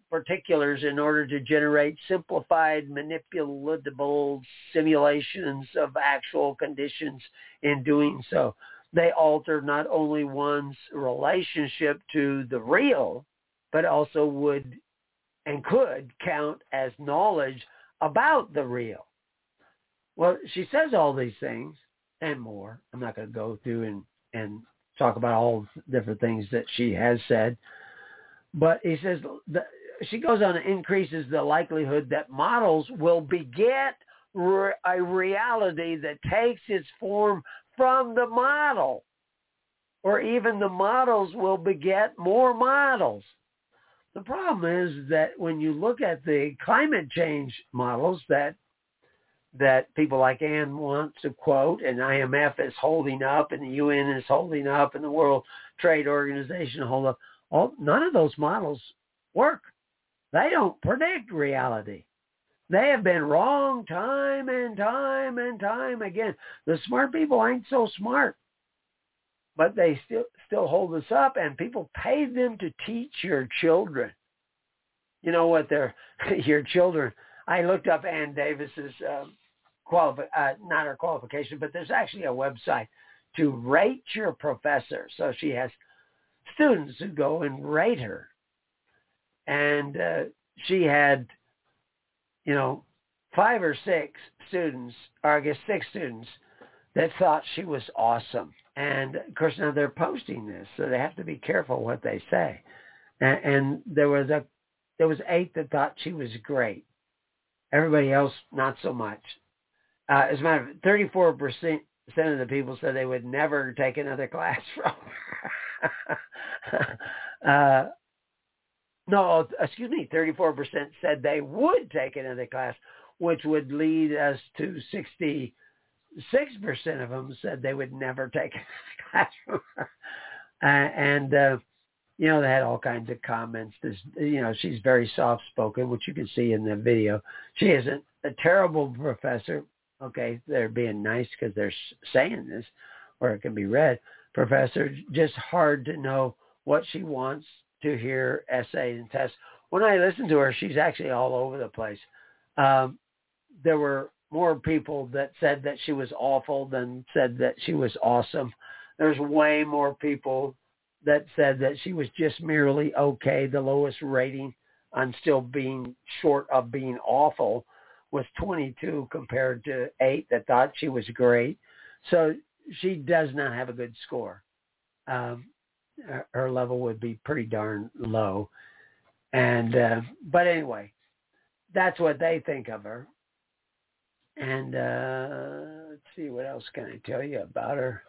particulars in order to generate simplified, manipulatable simulations of actual conditions. In doing so, they alter not only one's relationship to the real, but also would and could count as knowledge about the real. Well, she says all these things and more. I'm not going to go through and, and talk about all different things that she has said. But he says, the, she goes on and increases the likelihood that models will beget re- a reality that takes its form from the model. Or even the models will beget more models. The problem is that when you look at the climate change models that that people like Ann want to quote, and I M F is holding up, and the U N is holding up, and the World Trade Organization hold up, all, none of those models work. They don't predict reality. They have been wrong time and time and time again. The smart people ain't so smart, but they still still hold us up, and people pay them to teach your children. You know what? They're your children. I looked up Ann Davis's um, qualifi- uh, not her qualification, but there's actually a website to rate your professor. So she has students who go and rate her, and uh, she had, you know, five or six students, or I guess six students, that thought she was awesome. And of course now they're posting this, so they have to be careful what they say. And, and there was a there was eight that thought she was great. Everybody else, not so much. Uh, as a matter of fact, thirty-four percent of the people said they would never take another class from her. uh, no, excuse me, thirty-four percent said they would take another class, which would lead us to sixty-six percent of them said they would never take a class from her. Uh, and, uh, you know, they had all kinds of comments. This, you know, she's very soft-spoken, which you can see in the video. She isn't a terrible professor. Okay, they're being nice because they're saying this, or it can be read. Professor, just hard to know what she wants to hear, essays and tests. When I listen to her, she's actually all over the place. Um, there were more people that said that she was awful than said that she was awesome. There's way more people that said that she was just merely okay. The lowest rating on still being short of being awful was twenty-two compared to eight that thought she was great. So she does not have a good score. Um, her level would be pretty darn low. And, uh, but anyway, that's what they think of her. And uh, let's see, what else can I tell you about her?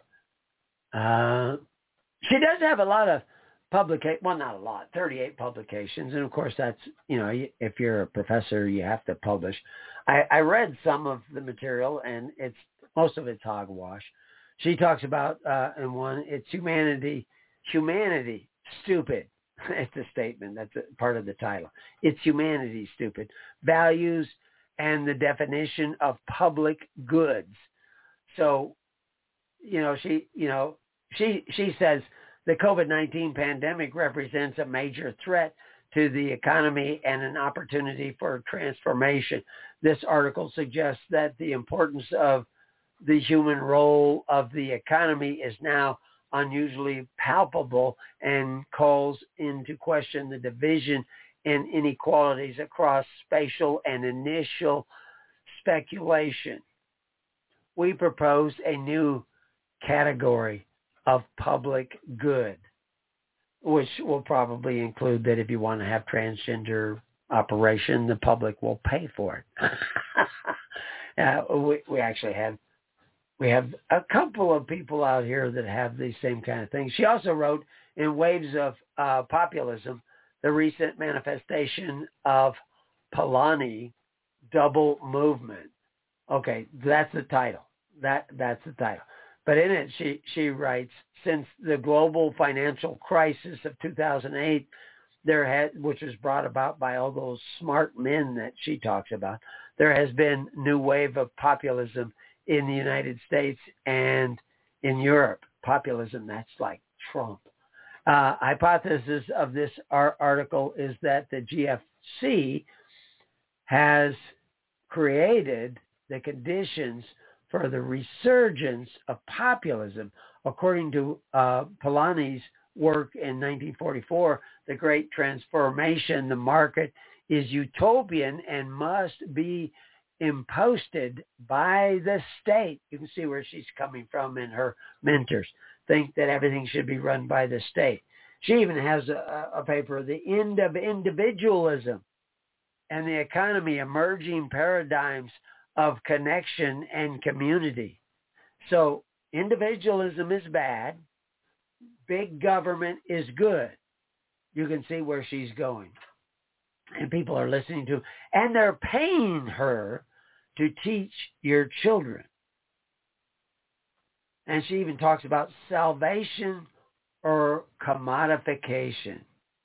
Uh, she does have a lot of publication, well, not a lot, thirty-eight publications. And of course that's, you know, if you're a professor, you have to publish. I, I read some of the material, and it's, most of it's hogwash. She talks about, uh, in one, it's humanity, humanity, stupid. It's a statement. That's a part of the title. It's humanity, stupid. Values and the definition of public goods. So, you know, she, you know, she, she says the COVID nineteen pandemic represents a major threat to the economy and an opportunity for transformation. This article suggests that the importance of the human role of the economy is now unusually palpable and calls into question the division and inequalities across spatial and initial speculation. We propose a new category of public good, which will probably include that if you want to have transgender operation, the public will pay for it. uh, we, we actually have we have a couple of people out here that have these same kind of things. She also wrote in Waves of uh, Populism, the recent manifestation of Polanyi double movement. Okay, that's the title. That that's the title. But in it, she, she writes, since the global financial crisis of two thousand eight, there had, which was brought about by all those smart men that she talks about, there has been new wave of populism in the United States and in Europe. Populism, that's like Trump. Uh, hypothesis of this article is that the G F see has created the conditions for the resurgence of populism. According to uh, Polanyi's work in nineteen forty-four, The Great Transformation, the market is utopian and must be imposed by the state. You can see where she's coming from, and her mentors think that everything should be run by the state. She even has a, a paper, The End of Individualism and the Economy, Emerging Paradigms of Connection and Community. So individualism is bad. Big government is good. You can see where she's going. And people are listening to, and they're paying her to teach your children. And she even talks about salvation or commodification,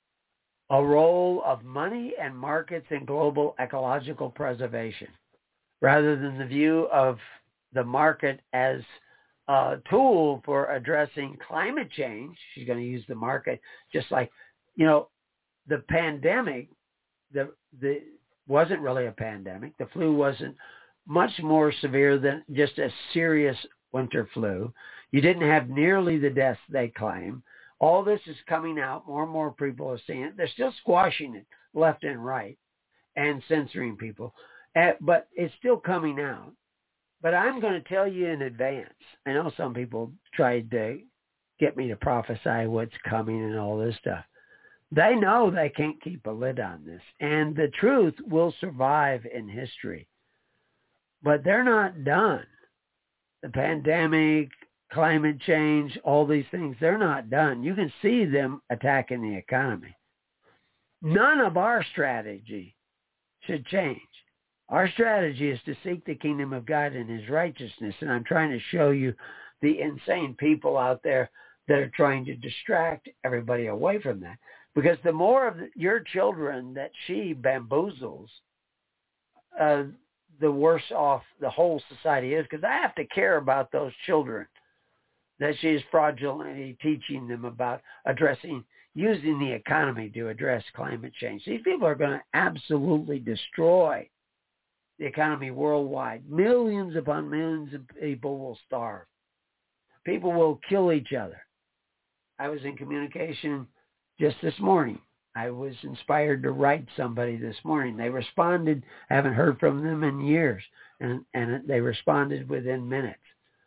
a role of money and markets in global ecological preservation, rather than the view of the market as a tool for addressing climate change. She's going to use the market just like, you know, the pandemic, the the wasn't really a pandemic. The flu wasn't much more severe than just a serious winter flu. You didn't have nearly the deaths they claim. All this is coming out. More and more people are seeing it. They're still squashing it left and right and censoring people. Uh, but it's still coming out. But I'm going to tell you in advance. I know some people tried to get me to prophesy what's coming and all this stuff. They know they can't keep a lid on this. And the truth will survive in history. But they're not done. The pandemic, climate change, all these things, they're not done. You can see them attacking the economy. None of our strategy should change. Our strategy is to seek the kingdom of God and his righteousness. And I'm trying to show you the insane people out there that are trying to distract everybody away from that. Because the more of your children that she bamboozles, uh, the worse off the whole society is. Because I have to care about those children that she is fraudulently teaching them about addressing, using the economy to address climate change. These people are going to absolutely destroy the economy worldwide. Millions upon millions of people will starve. People will kill each other. I was in communication just this morning. I was inspired to write somebody this morning. They responded. I haven't heard from them in years. And, and they responded within minutes.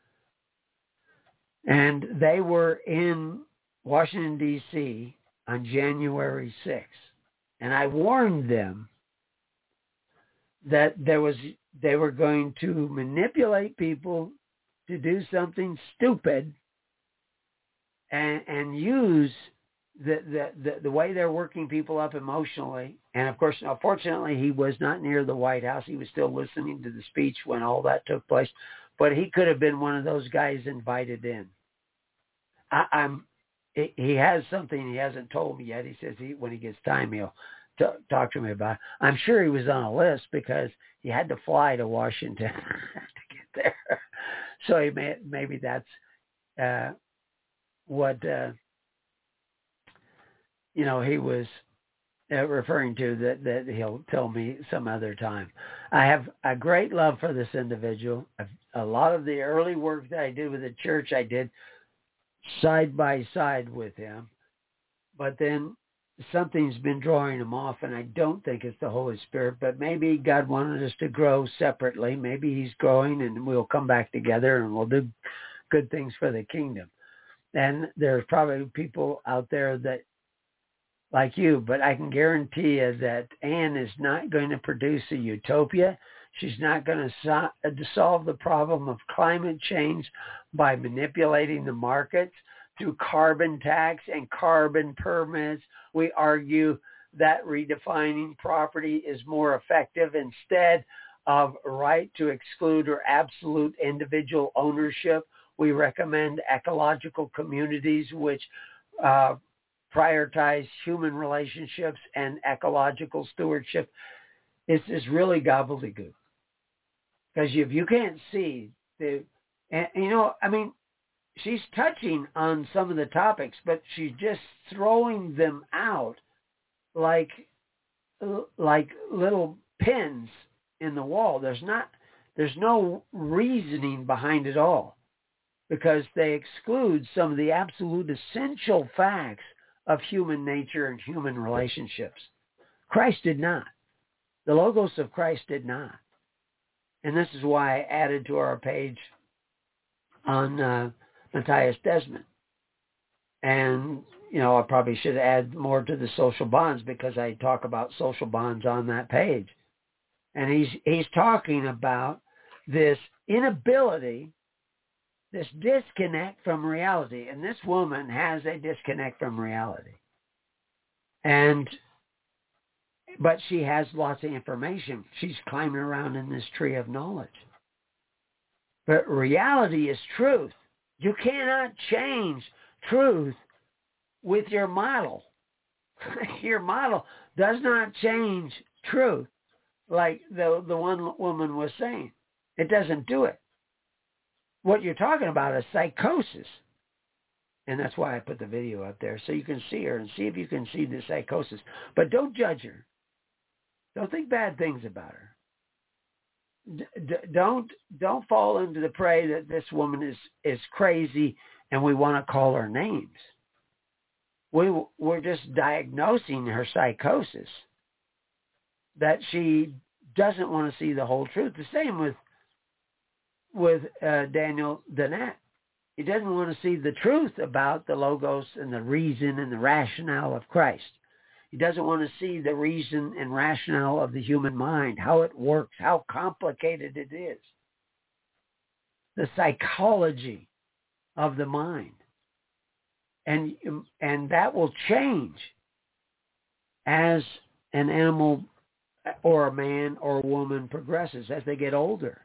And they were in Washington, D C on January sixth. And I warned them that there was they were going to manipulate people to do something stupid and, and use the, the, the, the way they're working people up emotionally. And, of course, unfortunately, he was not near the White House. He was still listening to the speech when all that took place. But he could have been one of those guys invited in. I, I'm. He has something he hasn't told me yet. He says he, when he gets time, he'll t- talk to me about it. I'm sure he was on a list because he had to fly to Washington to get there. So he may, maybe that's uh, what, uh, you know, he was uh, referring to, that, that he'll tell me some other time. I have a great love for this individual. I've, a lot of the early work that I did with the church, I did side by side with him. But then something's been drawing him off, and I don't think it's the Holy Spirit, but maybe God wanted us to grow separately. Maybe he's growing and we'll come back together and we'll do good things for the kingdom. And there's probably people out there that like you, but I can guarantee you that Anne is not going to produce a utopia. She's not going to so- solve the problem of climate change by manipulating the markets through carbon tax and carbon permits. We argue that redefining property is more effective instead of right to exclude or absolute individual ownership. We recommend ecological communities which uh, prioritize human relationships and ecological stewardship. It's, it's really gobbledygook. Because if you can't see the, and, you know, I mean, she's touching on some of the topics, but she's just throwing them out like like little pins in the wall. There's not, there's no reasoning behind it all, because they exclude some of the absolute essential facts of human nature and human relationships. Christ did not. The Logos of Christ did not. And this is why I added to our page on uh, Matthias Desmond. And, you know, I probably should add more to the social bonds, because I talk about social bonds on that page. And he's he's talking about this inability, this disconnect from reality. And this woman has a disconnect from reality. And, but she has lots of information. She's climbing around in this tree of knowledge. But reality is truth. You cannot change truth with your model. Your model does not change truth, like the, the one woman was saying. It doesn't do it. What you're talking about is psychosis. And that's why I put the video up there, so you can see her and see if you can see the psychosis. But don't judge her. Don't think bad things about her. D- don't don't fall into the prey that this woman is, is crazy and we want to call her names. We, we're just diagnosing her psychosis, that she doesn't want to see the whole truth. The same with with uh, Daniel Dennett. He doesn't want to see the truth about the Logos and the reason and the rationale of Christ. He doesn't want to see the reason and rationale of the human mind, how it works, how complicated it is, the psychology of the mind. And, and that will change as an animal or a man or a woman progresses, as they get older.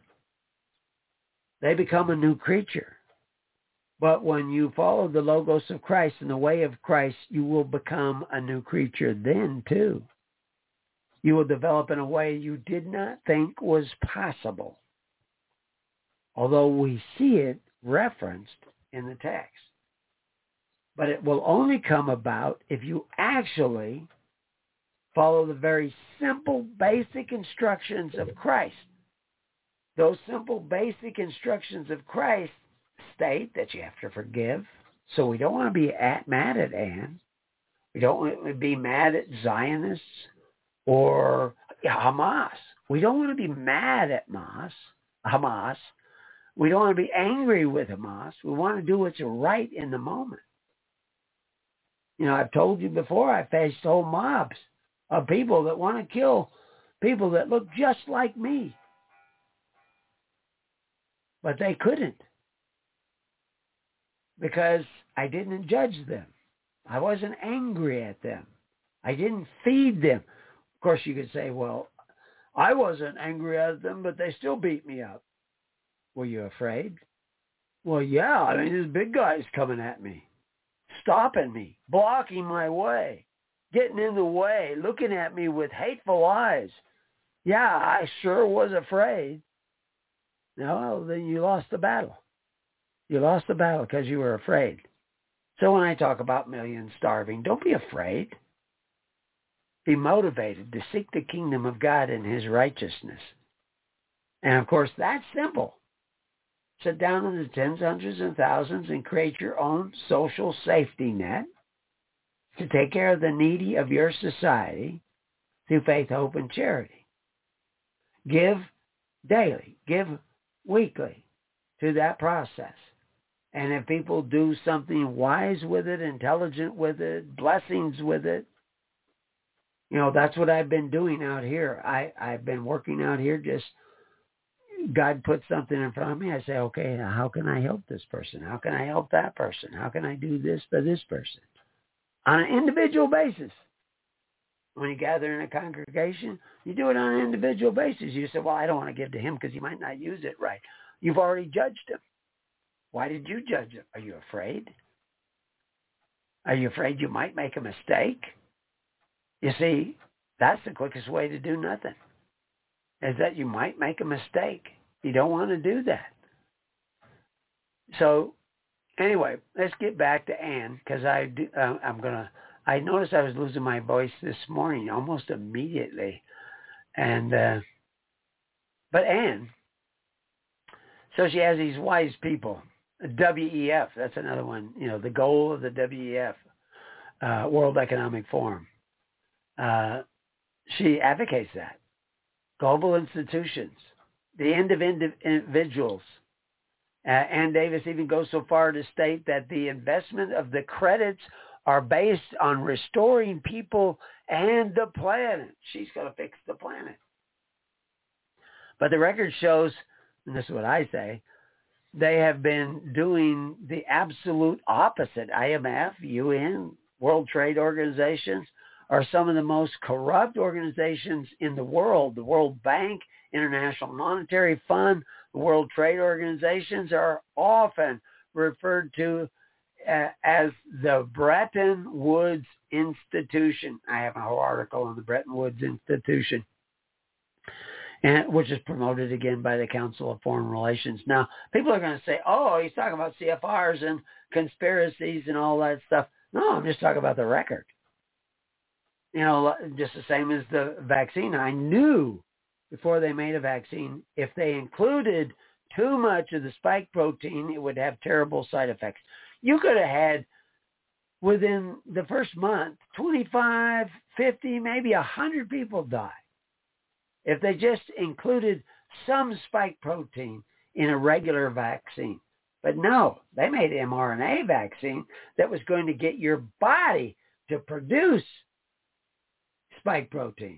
They become a new creature. But when you follow the Logos of Christ and the way of Christ, you will become a new creature then too. You will develop in a way you did not think was possible, although we see it referenced in the text. But it will only come about if you actually follow the very simple, basic instructions of Christ. Those simple, basic instructions of Christ state that you have to forgive. So we don't want to be at, mad at Anne. We don't want to be mad at Zionists or Hamas. We don't want to be mad at Hamas. Hamas. We don't want to be angry with Hamas. We want to do what's right in the moment. You know, I've told you before, I faced whole mobs of people that want to kill people that look just like me. But they couldn't, because I didn't judge them. I wasn't angry at them. I didn't feed them. Of course, you could say, well, I wasn't angry at them, but they still beat me up. Were you afraid? Well, yeah. I mean, this big guy's coming at me, stopping me, blocking my way, getting in the way, looking at me with hateful eyes. Yeah, I sure was afraid. No, then you lost the battle. You lost the battle because you were afraid. So when I talk about millions starving, don't be afraid. Be motivated to seek the kingdom of God and his righteousness. And of course, that's simple. Sit down in the tens, hundreds, and thousands and create your own social safety net to take care of the needy of your society through faith, hope, and charity. Give daily. Give weekly to that process. And if people do something wise with it, intelligent with it, blessings with it, you know, that's what I've been doing out here. I, I've been working out here. Just God puts something in front of me. I say, okay, now how can I help this person? How can I help that person? How can I do this for this person? On an individual basis. When you gather in a congregation, you do it on an individual basis. You say, well, I don't want to give to him because he might not use it right. You've already judged him. Why did you judge him? Are you afraid? Are you afraid you might make a mistake? You see, that's the quickest way to do nothing, is that you might make a mistake. You don't want to do that. So anyway, let's get back to Anne, because I do, uh, I'm going to I noticed I was losing my voice this morning almost immediately. And, uh, but Anne, so she has these wise people. W E F, that's another one, you know, the goal of the W E F, uh, World Economic Forum. Uh, she advocates that. Global institutions, the end of individuals. Uh, Ann Davis even goes so far to state that the investment of the credits are based on restoring people and the planet. She's going to fix the planet. But the record shows, and this is what I say, they have been doing the absolute opposite. I M F, U N, World Trade Organizations are some of the most corrupt organizations in the world. The World Bank, International Monetary Fund, the World Trade Organizations are often referred to uh, as the Bretton Woods Institution. I have a whole article on the Bretton Woods Institution, and which is promoted again by the Council of Foreign Relations. Now, people are going to say, oh, he's talking about C F Rs and conspiracies and all that stuff. No, I'm just talking about the record. You know, just the same as the vaccine. I knew before they made a vaccine, if they included too much of the spike protein, it would have terrible side effects. You could have had, within the first month, twenty-five, fifty, maybe one hundred people die if they just included some spike protein in a regular vaccine. But no, they made an mRNA vaccine that was going to get your body to produce spike protein.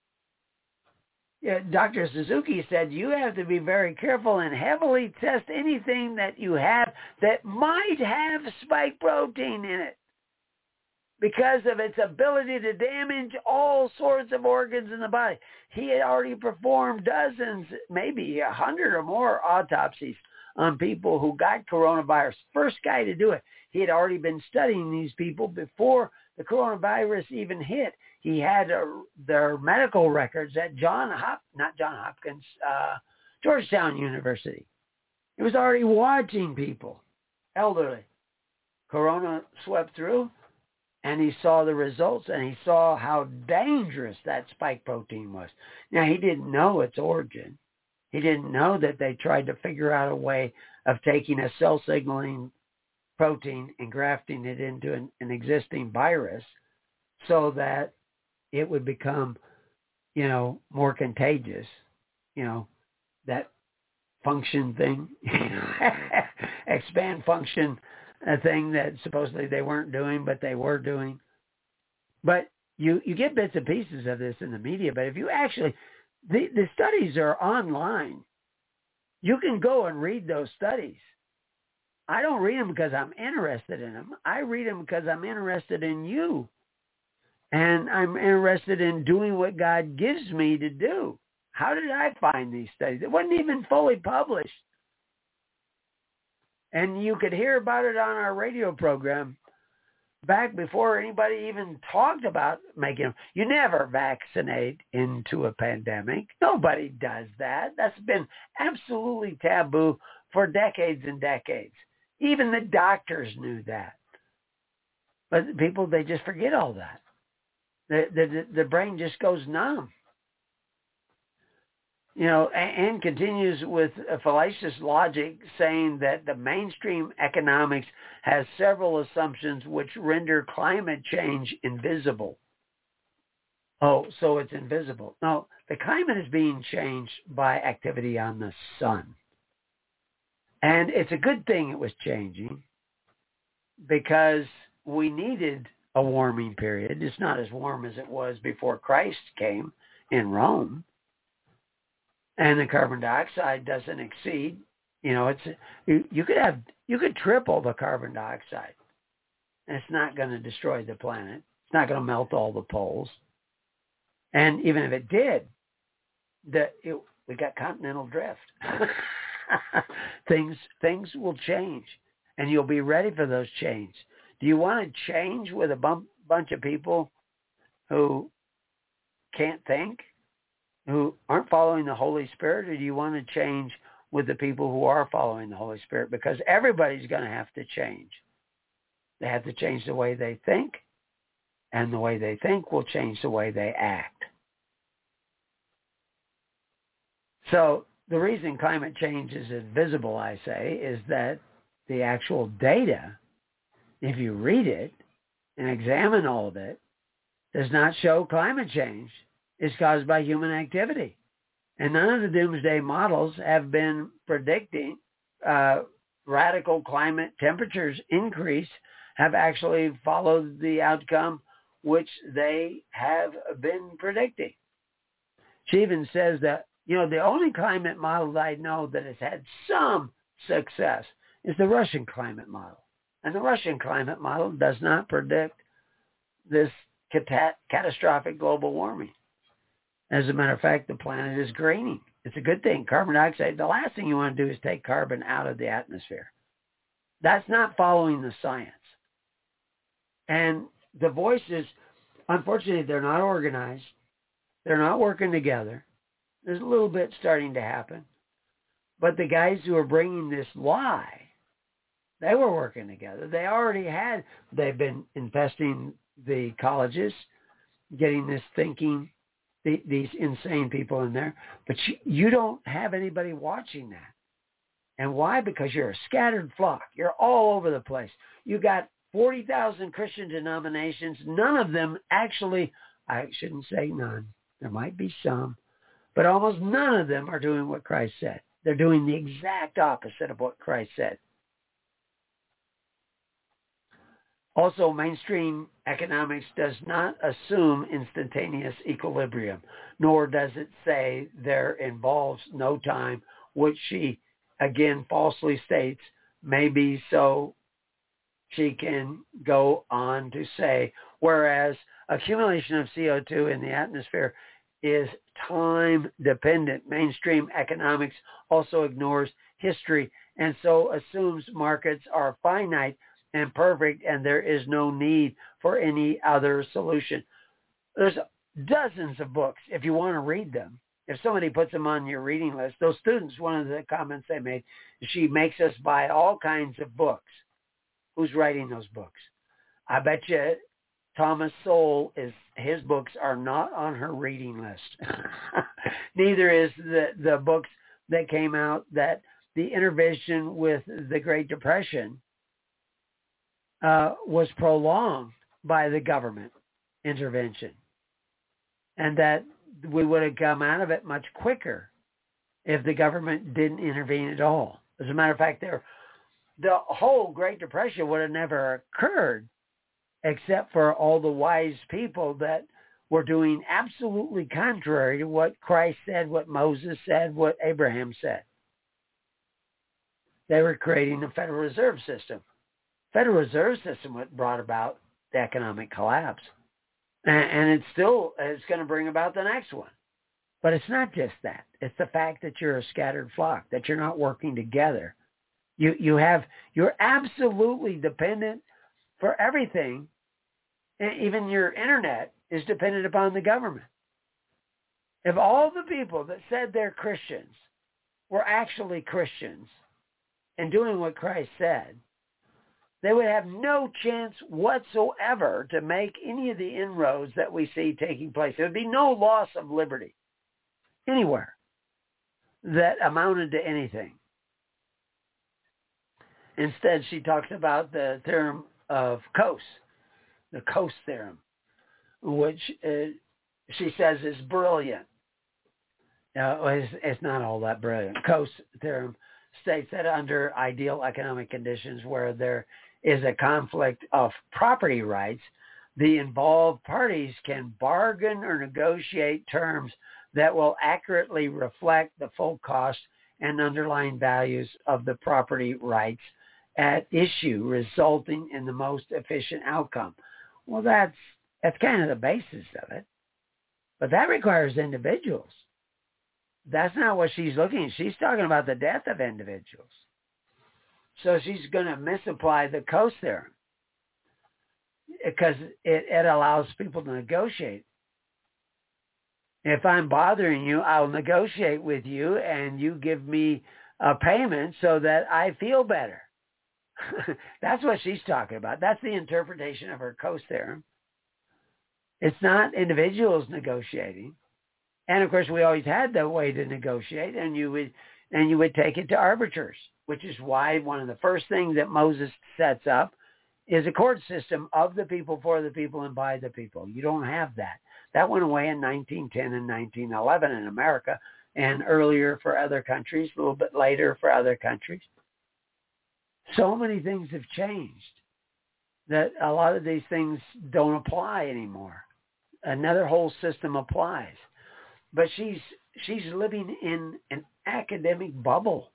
Yeah, Doctor Suzuki said you have to be very careful and heavily test anything that you have that might have spike protein in it because of its ability to damage all sorts of organs in the body. He had already performed dozens, maybe a hundred or more autopsies on people who got coronavirus. First guy to do it. He had already been studying these people before the coronavirus even hit. He had uh, their medical records at John Hop, not John Hopkins, uh, Georgetown University. He was already watching people, elderly. Corona swept through, and he saw the results, and he saw how dangerous that spike protein was. Now, he didn't know its origin. He didn't know that they tried to figure out a way of taking a cell signaling protein and grafting it into an, an existing virus so that it would become, you know, more contagious, you know, that function thing, expand function, a thing that supposedly they weren't doing, but they were doing. But you, you get bits and pieces of this in the media, but if you actually, the, the studies are online. You can go and read those studies. I don't read them because I'm interested in them. I read them because I'm interested in you. And I'm interested in doing what God gives me to do. How did I find these studies? It wasn't even fully published. And you could hear about it on our radio program back before anybody even talked about making them. You never vaccinate into a pandemic. Nobody does that. That's been absolutely taboo for decades and decades. Even the doctors knew that. But people, they just forget all that. The, the, the brain just goes numb. You know, and continues with a fallacious logic saying that the mainstream economics has several assumptions which render climate change invisible. Oh, so it's invisible. No, the climate is being changed by activity on the sun. And it's a good thing it was changing because we needed a warming period. It's not as warm as it was before Christ came in Rome. And the carbon dioxide doesn't exceed, you know, it's, you, you could have, you could triple the carbon dioxide. And it's not going to destroy the planet. It's not going to melt all the poles. And even if it did, the, it, we got continental drift. things, things will change. And you'll be ready for those changes. Do you want to change with a bump, bunch of people who can't think, who aren't following the Holy Spirit, or do you want to change with the people who are following the Holy Spirit? Because everybody's going to have to change. They have to change the way they think. and the way they think will change the way they act. So the reason climate change is invisible, I say, is that the actual data, if you read it and examine all of it, does not show climate change is caused by human activity. And none of the doomsday models have been predicting uh, radical climate temperatures increase have actually followed the outcome which they have been predicting. She even says that, you know, the only climate model that I know that has had some success is the Russian climate model. And the Russian climate model does not predict this cat- catastrophic global warming. As a matter of fact, the planet is greening. It's a good thing. Carbon dioxide, the last thing you want to do is take carbon out of the atmosphere. That's not following the science. And the voices, unfortunately, they're not organized. They're not working together. There's a little bit starting to happen. But the guys who are bringing this lie, they were working together. They already had, they've been infesting the colleges, getting this thinking, the, these insane people in there. But you, you don't have anybody watching that. And why? Because you're a scattered flock. You're all over the place. You got forty thousand Christian denominations. None of them actually, I shouldn't say none. There might be some. But almost none of them are doing what Christ said. They're doing the exact opposite of what Christ said. Also, mainstream economics does not assume instantaneous equilibrium, nor does it say there involves no time, which she, again, falsely states may be so she can go on to say, whereas accumulation of C O two in the atmosphere is time-dependent. Mainstream economics also ignores history and so assumes markets are finite and perfect and there is no need for any other solution. There's dozens of books if you want to read them. If somebody puts them on your reading list, those students, one of the comments they made, she makes us buy all kinds of books. Who's writing those books? I bet you Thomas Sowell, is his books are not on her reading list. Neither is the, the books that came out that the intervention with the Great Depression uh, was prolonged by the government intervention. And that we would have come out of it much quicker if the government didn't intervene at all. As a matter of fact, there, the whole Great Depression would have never occurred except for all the wise people that were doing absolutely contrary to what Christ said, what Moses said, what Abraham said. They were creating the Federal Reserve System. Federal Reserve System what brought about the economic collapse. And, and it still is going to bring about the next one. But it's not just that. It's the fact that you're a scattered flock, that you're not working together. You you have, you're absolutely dependent for everything. Even your internet is dependent upon the government. If all the people that said they're Christians were actually Christians and doing what Christ said, they would have no chance whatsoever to make any of the inroads that we see taking place. There would be no loss of liberty anywhere that amounted to anything. Instead, she talks about the theorem of Coase, the Coase theorem, which uh, she says is brilliant. Uh, it's, it's not all that brilliant. Coase theorem states that under ideal economic conditions where there is a conflict of property rights, the involved parties can bargain or negotiate terms that will accurately reflect the full cost and underlying values of the property rights at issue, resulting in the most efficient outcome. Well, that's that's kind of the basis of it. But that requires individuals. That's not what she's looking at. She's talking about the death of individuals. So she's going to misapply the Coase theorem because it, it allows people to negotiate. If I'm bothering you, I'll negotiate with you and you give me a payment so that I feel better. That's what she's talking about. That's the interpretation of her Coase theorem. It's not individuals negotiating. And of course, we always had the way to negotiate, and you would and you would take it to arbiters, which is why one of the first things that Moses sets up is a court system of the people, for the people, and by the people. You don't have that. That went away in nineteen ten and nineteen eleven in America, and earlier for other countries, a little bit later for other countries. So many things have changed that a lot of these things don't apply anymore. Another whole system applies. But she's she's living in an academic bubble.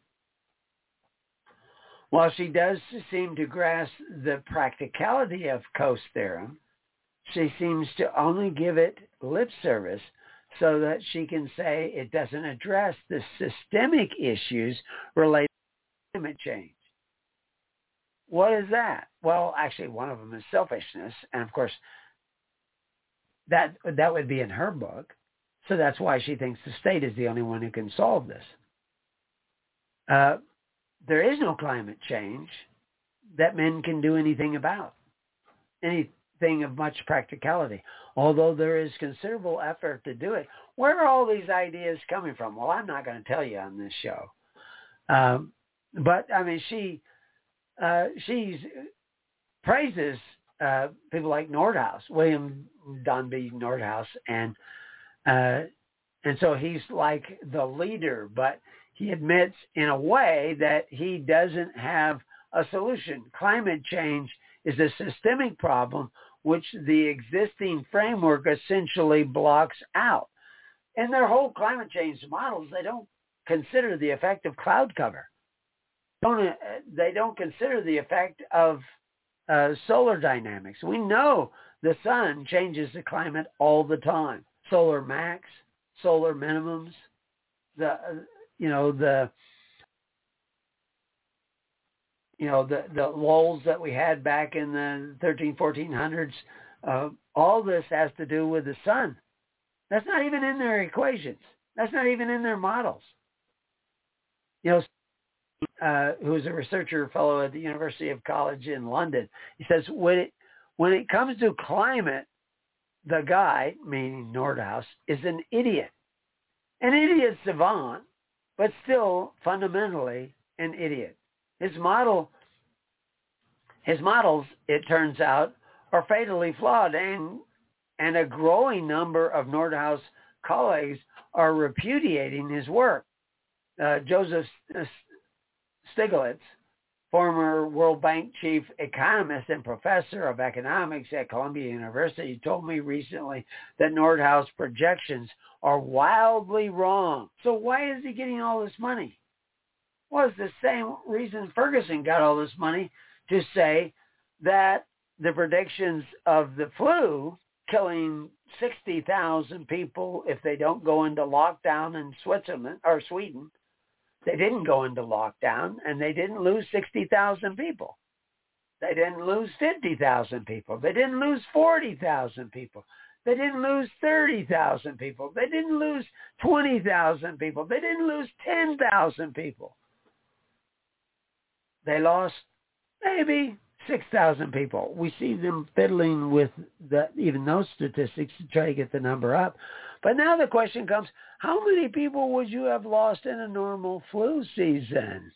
While she does seem to grasp the practicality of Coase theorem, she seems to only give it lip service so that she can say it doesn't address the systemic issues related to climate change. What is that? Well, actually, one of them is selfishness. And of course, that that would be in her book. So that's why she thinks the state is the only one who can solve this. Uh, there is no climate change that men can do anything about, anything of much practicality, although there is considerable effort to do it. Where are all these ideas coming from? Well, I'm not going to tell you on this show. Um, but, I mean, she... Uh, she praises uh, people like Nordhaus, William Dombey Nordhaus, and uh, and so he's like the leader, but he admits in a way that he doesn't have a solution. Climate change is a systemic problem which the existing framework essentially blocks out. In their whole climate change models, they don't consider the effect of cloud cover. Don't, they don't consider the effect of uh, solar dynamics. We know the sun changes the climate all the time. Solar max, solar minimums, the uh, you know the you know the the lulls that we had back in the thirteen, fourteen hundreds. Uh, all this has to do with the sun. That's not even in their equations. That's not even in their models. You know. Uh, who's a researcher fellow at the University of College in London. He says, when it, when it comes to climate, the guy, meaning Nordhaus, is an idiot. An idiot savant, but still fundamentally an idiot. His model, his models, it turns out, are fatally flawed, and, and a growing number of Nordhaus colleagues are repudiating his work. Uh, Joseph Stiglitz, former World Bank chief economist and professor of economics at Columbia University, told me recently that Nordhaus projections are wildly wrong. So why is he getting all this money? Well, it's the same reason Ferguson got all this money, to say that the predictions of the flu killing sixty thousand people if they don't go into lockdown in Switzerland or Sweden. They didn't go into lockdown, and they didn't lose sixty thousand people. They didn't lose fifty thousand people. They didn't lose forty thousand people. They didn't lose thirty thousand people. They didn't lose twenty thousand people. They didn't lose ten thousand people. They lost maybe six thousand people. We see them fiddling with the, even those statistics to try to get the number up. But now the question comes, how many people would you have lost in a normal flu season?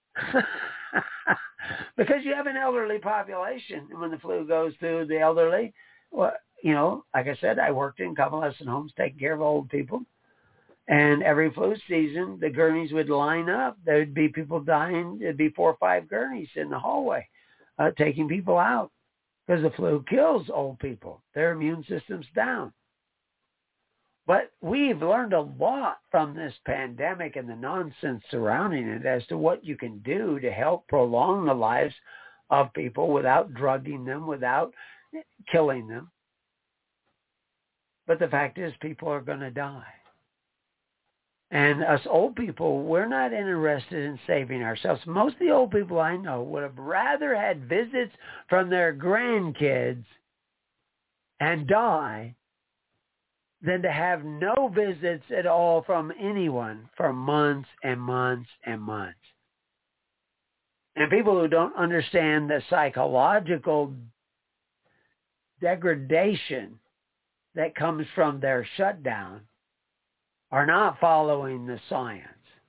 Because you have an elderly population. And when the flu goes through the elderly, well, you know, like I said, I worked in convalescent homes taking care of old people. And every flu season, the gurneys would line up. There would be people dying. There'd be four or five gurneys in the hallway uh, taking people out because the flu kills old people. Their immune system's down. But we've learned a lot from this pandemic and the nonsense surrounding it as to what you can do to help prolong the lives of people without drugging them, without killing them. But the fact is, people are going to die. And us old people, we're not interested in saving ourselves. Most of the old people I know would have rather had visits from their grandkids and die than to have no visits at all from anyone for months and months and months. And people who don't understand the psychological degradation that comes from their shutdown are not following the science.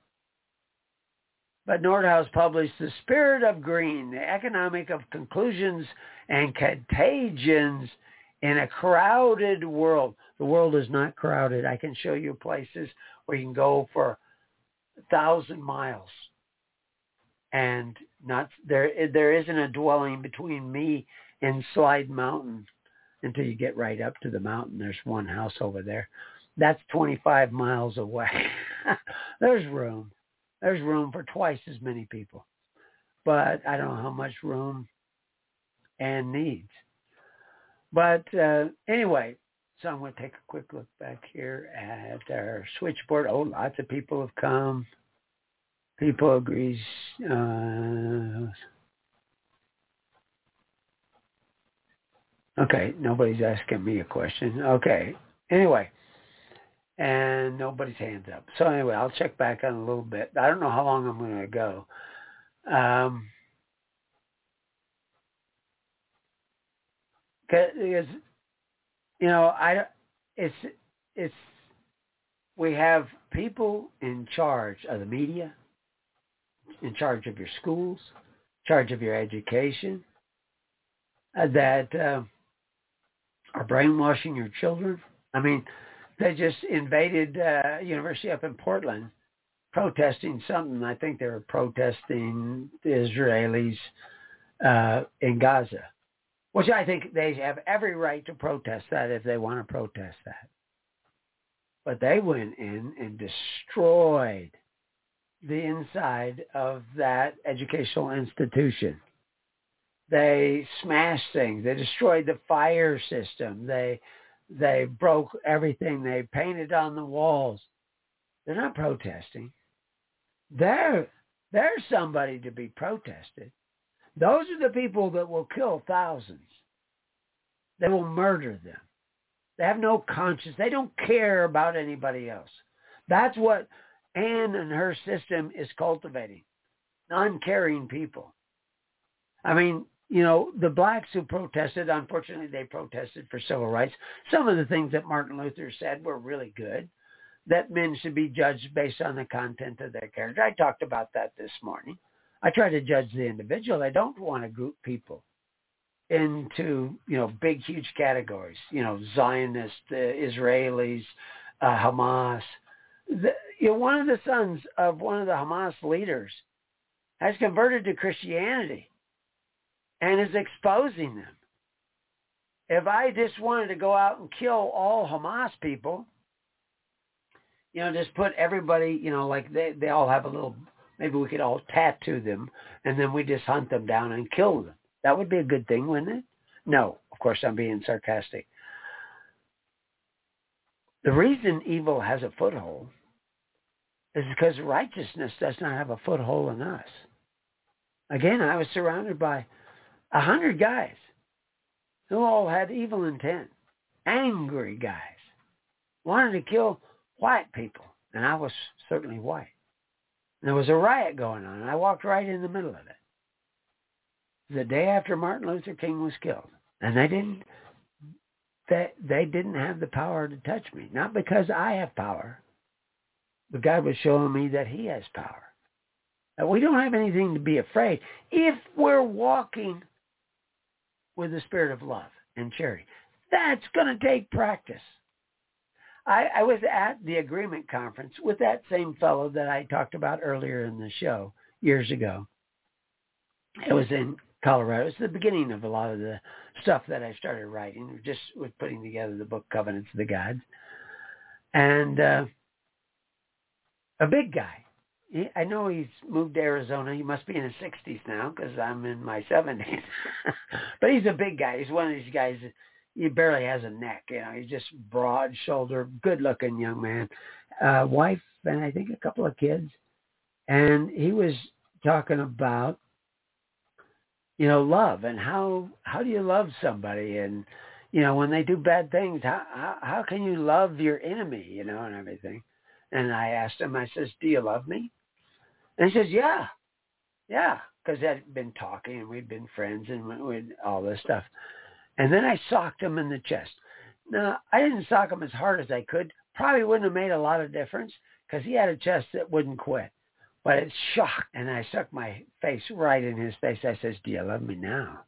But Nordhaus published The Spirit of Green, the economic of conclusions and contagions in a crowded world. The world is not crowded. I can show you places where you can go for a thousand miles. And not there there isn't a dwelling between me and Slide Mountain until you get right up to the mountain. There's one house over there. That's twenty-five miles away. There's room. There's room for twice as many people. But I don't know how much room Ann needs. But uh, anyway, so I'm going to take a quick look back here at our switchboard. Oh, lots of people have come. People agree. Uh, okay, nobody's asking me a question. Okay, anyway. And nobody's hands up. So anyway, I'll check back on a little bit. I don't know how long I'm going to go. Um, because, you know, I, it's, it's, we have people in charge of the media, in charge of your schools, in charge of your education, uh, that uh, are brainwashing your children. I mean, they just invaded uh, university up in Portland, protesting something. I think they were protesting the Israelis uh, in Gaza, which I think they have every right to protest that if they want to protest that. But they went in and destroyed the inside of that educational institution. They smashed things. They destroyed the fire system. They They broke everything. They painted on the walls. They're not protesting. They're, they're somebody to be protested. Those are the people that will kill thousands. They will murder them. They have no conscience. They don't care about anybody else. That's what Ann and her system is cultivating. Non-caring people. I mean, you know, the blacks who protested, unfortunately, they protested for civil rights. Some of the things that Martin Luther said were really good, that men should be judged based on the content of their character. I talked about that this morning. I try to judge the individual. I don't want to group people into, you know, big, huge categories, you know, Zionists, uh, Israelis, uh, Hamas. The, you know, one of the sons of one of the Hamas leaders has converted to Christianity and is exposing them. If I just wanted to go out and kill all Hamas people, you know, just put everybody, you know, like they, they all have a little, maybe we could all tattoo them, and then we just hunt them down and kill them. That would be a good thing, wouldn't it? No, of course, I'm being sarcastic. The reason evil has a foothold is because righteousness does not have a foothold in us. Again, I was surrounded by a hundred guys who all had evil intent, angry guys, wanted to kill white people, and I was certainly white. And there was a riot going on, and I walked right in the middle of it. The day after Martin Luther King was killed, and they didn't, they, they didn't have the power to touch me, not because I have power, but God was showing me that he has power. That we don't have anything to be afraid if we're walking with the spirit of love and charity. That's going to take practice. I, I was at the Agreement Conference with that same fellow that I talked about earlier in the show years ago. It was in Colorado. It's the beginning of a lot of the stuff that I started writing, just with putting together the book Covenants of the Gods. And uh, a big guy. He, I know he's moved to Arizona. He must be in his sixties now because I'm in my seventies. But he's a big guy. He's one of these guys that he barely has a neck. You know, he's just broad-shouldered, good-looking young man. Uh, wife and I think a couple of kids. And he was talking about, you know, love and how how do you love somebody, and you know, when they do bad things, how how, how can you love your enemy, you know, and everything. And I asked him, I says, do you love me? And he says, yeah, yeah, because I'd been talking and we'd been friends and we, all this stuff. And then I socked him in the chest. Now, I didn't sock him as hard as I could. Probably wouldn't have made a lot of difference because he had a chest that wouldn't quit. But it shocked, and I stuck my face right in his face. I says, do you love me now?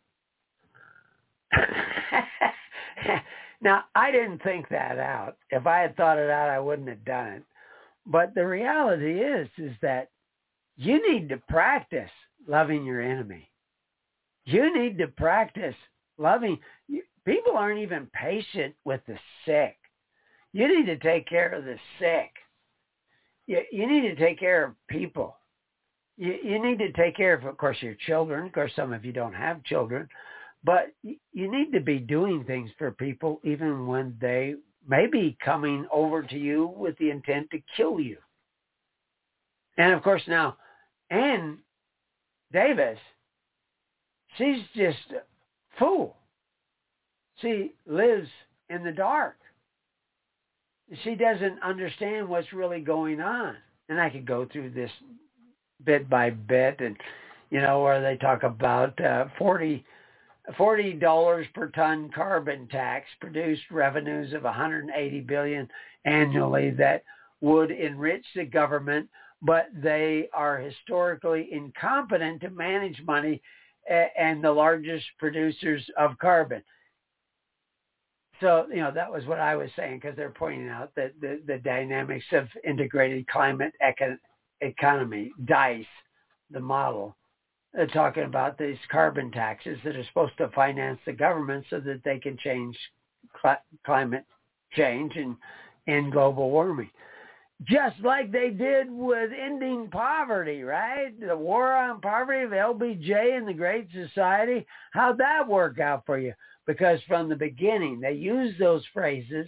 Now, I didn't think that out. If I had thought it out, I wouldn't have done it. But the reality is, is that you need to practice loving your enemy. You need to practice loving. People aren't even patient with the sick. You need to take care of the sick. You, you need to take care of people. You, you need to take care of, of course, your children. Of course, some of you don't have children. But you need to be doing things for people even when they may be coming over to you with the intent to kill you. And, of course, now, Ann Davis, she's just a fool. She lives in the dark. She doesn't understand what's really going on. And I could go through this bit by bit, and, you know, where they talk about uh, forty dollars per ton carbon tax produced revenues of one hundred eighty billion dollars annually that would enrich the government, but they are historically incompetent to manage money and the largest producers of carbon. So, you know, that was what I was saying, because they're pointing out that the, the dynamics of integrated climate econ- economy, DICE, the model, they're talking about these carbon taxes that are supposed to finance the government so that they can change cl- climate change and end global warming. Just like they did with ending poverty, right? The war on poverty of L B J and the Great Society. How'd that work out for you? Because from the beginning, they used those phrases,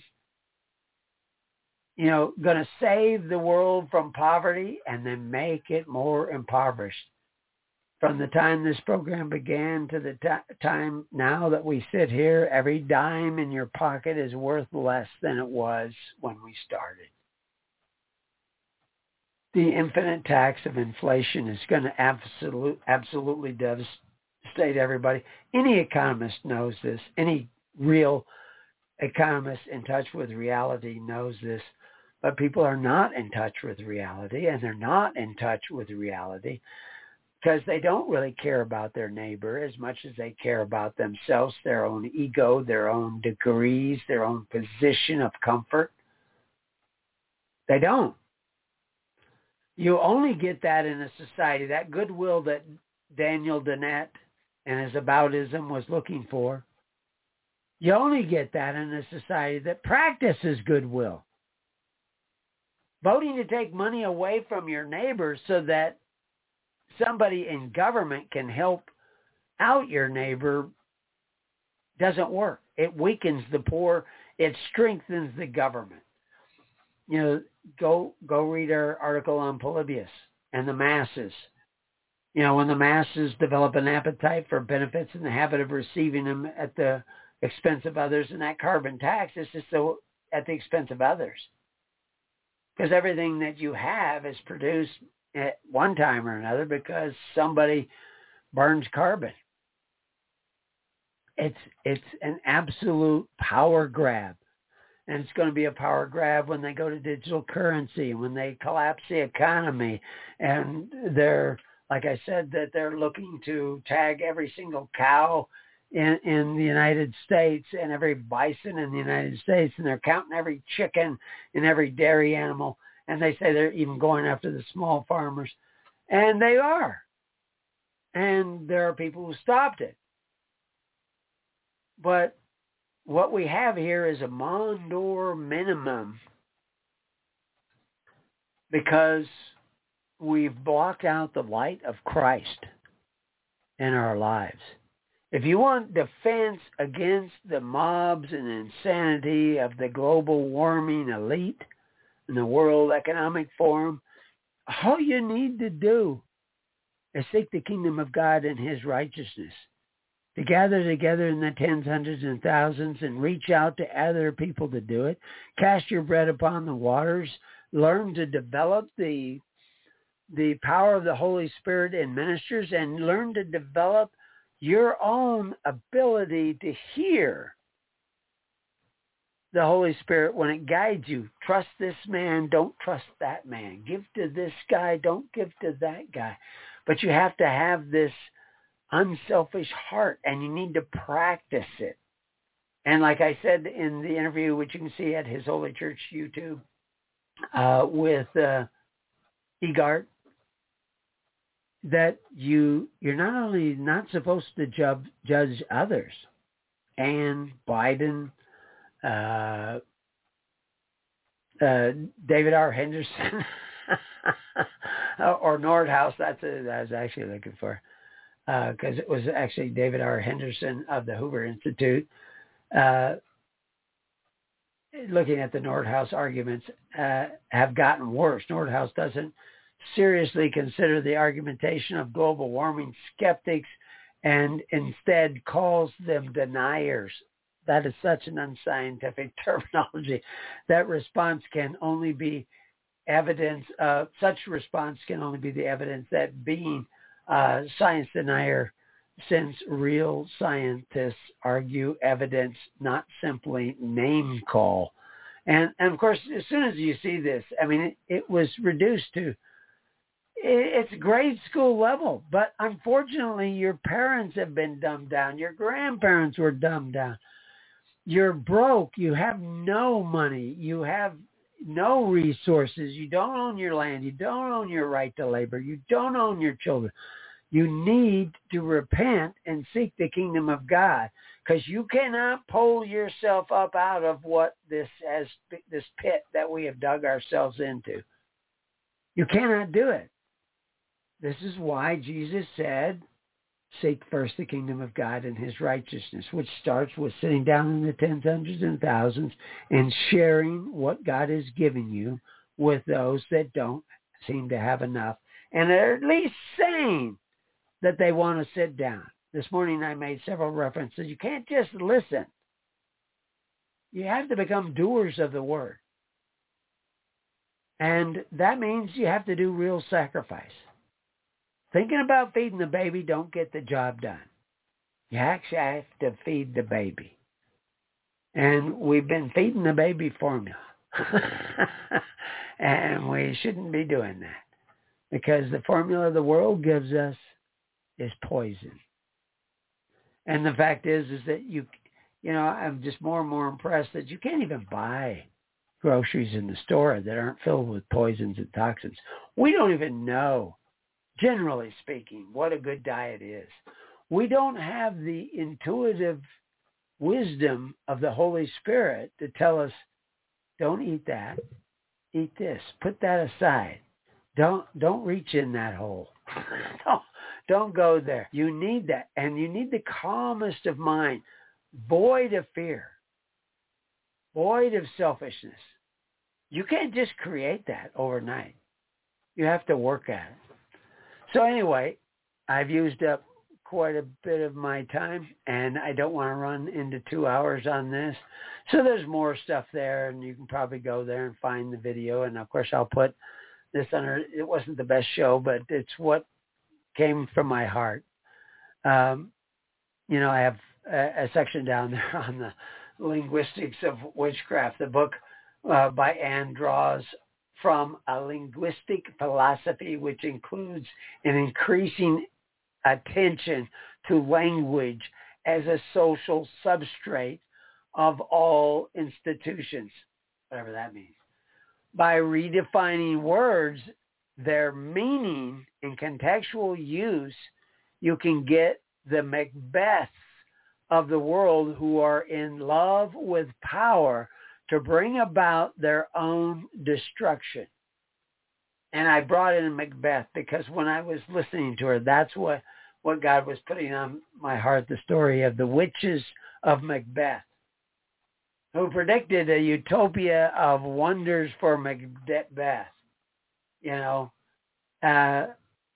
you know, going to save the world from poverty and then make it more impoverished. From the time this program began to the t- time now that we sit here, every dime in your pocket is worth less than it was when we started. The infinite tax of inflation is going to absolute, absolutely devastate everybody. Any economist knows this. Any real economist in touch with reality knows this. But people are not in touch with reality, and they're not in touch with reality because they don't really care about their neighbor as much as they care about themselves, their own ego, their own degrees, their own position of comfort. They don't. You only get that in a society, that goodwill that Daniel Dennett and his aboutism was looking for. You only get that in a society that practices goodwill. Voting to take money away from your neighbors so that somebody in government can help out your neighbor doesn't work. It weakens the poor. It strengthens the government. You know, go go read our article on Polybius and the masses. You know, when the masses develop an appetite for benefits and the habit of receiving them at the expense of others, and that carbon tax is just so at the expense of others. Because everything that you have is produced at one time or another because somebody burns carbon. It's it's an absolute power grab. And it's going to be a power grab when they go to digital currency, when they collapse the economy. And they're, like I said, that they're looking to tag every single cow in, in the United States and every bison in the United States. And they're counting every chicken and every dairy animal. And they say they're even going after the small farmers. And they are. And there are people who stopped it. But what we have here is a Mondor minimum because we've blocked out the light of Christ in our lives. If you want defense against the mobs and insanity of the global warming elite and the World Economic Forum, all you need to do is seek the kingdom of God and his righteousness. To gather together in the tens, hundreds, and thousands and reach out to other people to do it. Cast your bread upon the waters. Learn to develop the, the power of the Holy Spirit in ministers and learn to develop your own ability to hear the Holy Spirit when it guides you. Trust this man, don't trust that man. Give to this guy, don't give to that guy. But you have to have this unselfish heart, and you need to practice it. And like I said in the interview, which you can see at His Holy Church YouTube, uh, with uh, Egart, that you, you're not only not supposed to judge, judge others, and Biden, uh, uh, David R. Henderson, or Nordhaus, that's what I was actually looking for, because uh, it was actually David R. Henderson of the Hoover Institute, uh, looking at the Nordhaus arguments, uh, have gotten worse. Nordhaus doesn't seriously consider the argumentation of global warming skeptics and instead calls them deniers. That is such an unscientific terminology. That response can only be evidence, uh, such response can only be the evidence that being a science denier, since real scientists argue evidence, not simply name call. And, and of course, as soon as you see this, I mean, it, it was reduced to, it's grade school level. But unfortunately, your parents have been dumbed down. Your grandparents were dumbed down. You're broke. You have no money. You have no resources. You don't own your land. You don't own your right to labor. You don't own your children. You need to repent and seek the kingdom of God, because you cannot pull yourself up out of what this has, this pit that we have dug ourselves into. You cannot do it. This is why Jesus said, seek first the kingdom of God and his righteousness, which starts with sitting down in the tens, hundreds, and thousands and sharing what God has given you with those that don't seem to have enough and are at least saying that they want to sit down. This morning I made several references. You can't just listen. You have to become doers of the word. And that means you have to do real sacrifice. Thinking about feeding the baby don't get the job done. You actually have to feed the baby. And we've been feeding the baby formula. And we shouldn't be doing that, because the formula the world gives us is poison. And the fact is, is that you, you know, I'm just more and more impressed that you can't even buy groceries in the store that aren't filled with poisons and toxins. We don't even know, generally speaking, what a good diet is. We don't have the intuitive wisdom of the Holy Spirit to tell us, don't eat that, eat this, put that aside. Don't don't reach in that hole. don't, don't go there. You need that. And you need the calmest of mind, void of fear, void of selfishness. You can't just create that overnight. You have to work at it. So anyway, I've used up quite a bit of my time, and I don't want to run into two hours on this. So there's more stuff there, and you can probably go there and find the video. And, of course, I'll put this under. It wasn't the best show, but it's what came from my heart. Um, you know, I have a, a section down there on the linguistics of witchcraft, the book uh, by Anne draws from a linguistic philosophy which includes an increasing attention to language as a social substrate of all institutions, whatever that means. By redefining words, their meaning and contextual use, you can get the Macbeths of the world who are in love with power to bring about their own destruction. And I brought in Macbeth because when I was listening to her, that's what, what God was putting on my heart, the story of the witches of Macbeth, who predicted a utopia of wonders for Macbeth, you know. Uh,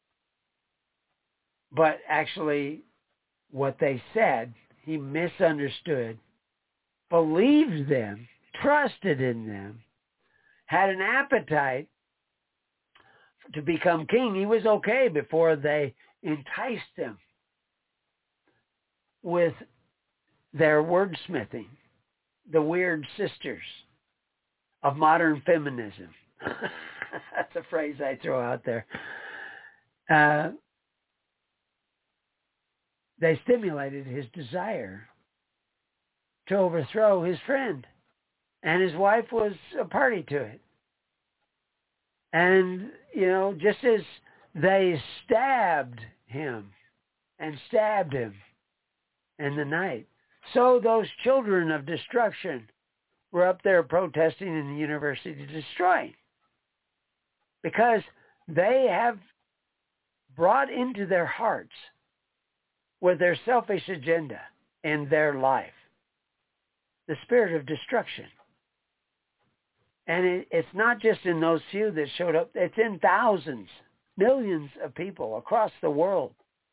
but actually, what they said, he misunderstood, believed them, trusted in them, had an appetite to become king. He was okay before they enticed him with their wordsmithing. the weird sisters of modern feminism. That's a phrase I throw out there. Uh, they stimulated his desire to overthrow his friend. And his wife was a party to it. And, you know, just as they stabbed him and stabbed him in the night, so those children of destruction were up there protesting in the university to destroy him. Because they have brought into their hearts with their selfish agenda in their life the spirit of destruction. And it, it's not just in those few that showed up. It's in thousands, millions of people across the world.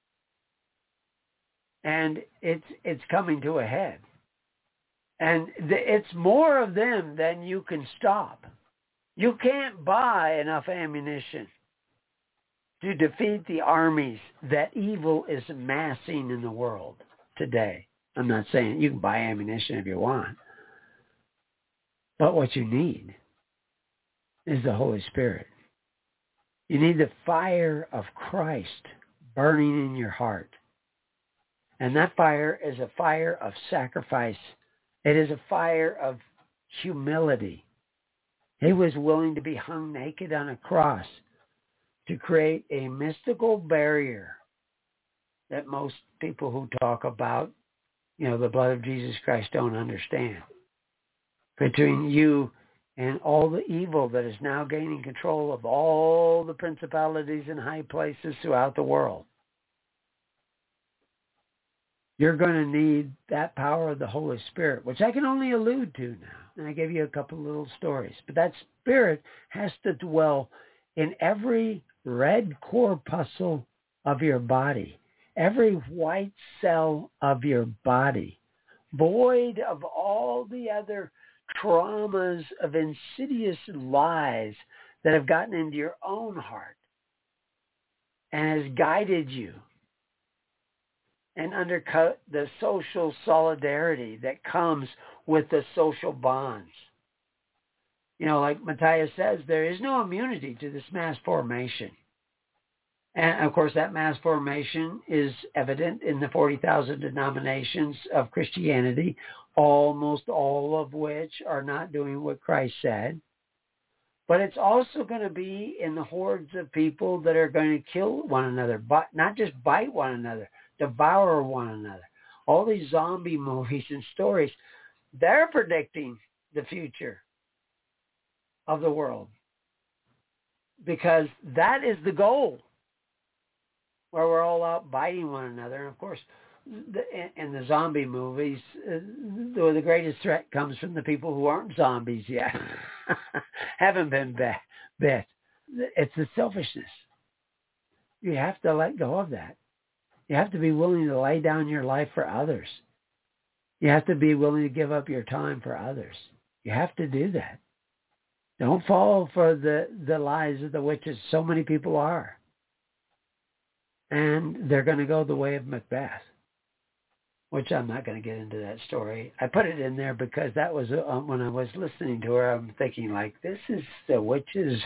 And it's it's coming to a head. And the, it's more of them than you can stop. You can't buy enough ammunition to defeat the armies that evil is amassing in the world today. I'm not saying you can buy ammunition if you want. But what you need is the Holy Spirit. You need the fire of Christ burning in your heart. And that fire is a fire of sacrifice. It is a fire of humility. He was willing to be hung naked on a cross to create a mystical barrier that most people who talk about, you know, the blood of Jesus Christ don't understand. Between you and all the evil that is now gaining control of all the principalities and high places throughout the world. You're going to need that power of the Holy Spirit, which I can only allude to now. And I gave you a couple little stories. But that Spirit has to dwell in every red corpuscle of your body, every white cell of your body, void of all the other traumas of insidious lies that have gotten into your own heart and has guided you and undercut the social solidarity that comes with the social bonds. You know, like Matthias says, there is no immunity to this mass formation. And, of course, that mass formation is evident in the forty thousand denominations of Christianity, almost all of which are not doing what Christ said. But it's also going to be in the hordes of people that are going to kill one another, but not just bite one another, devour one another. All these zombie movies and stories, they're predicting the future of the world. Because that is the goal, where we're all out biting one another. And, of course, the, in the zombie movies, uh, the, the greatest threat comes from the people who aren't zombies yet, haven't been bit, bit. It's the selfishness. You have to let go of that. You have to be willing to lay down your life for others. You have to be willing to give up your time for others. You have to do that. Don't fall for the, the lies of the witches. So many people are. And they're going to go the way of Macbeth, which I'm not going to get into that story. I put it in there because that was uh, when I was listening to her, I'm thinking like, this is the witches.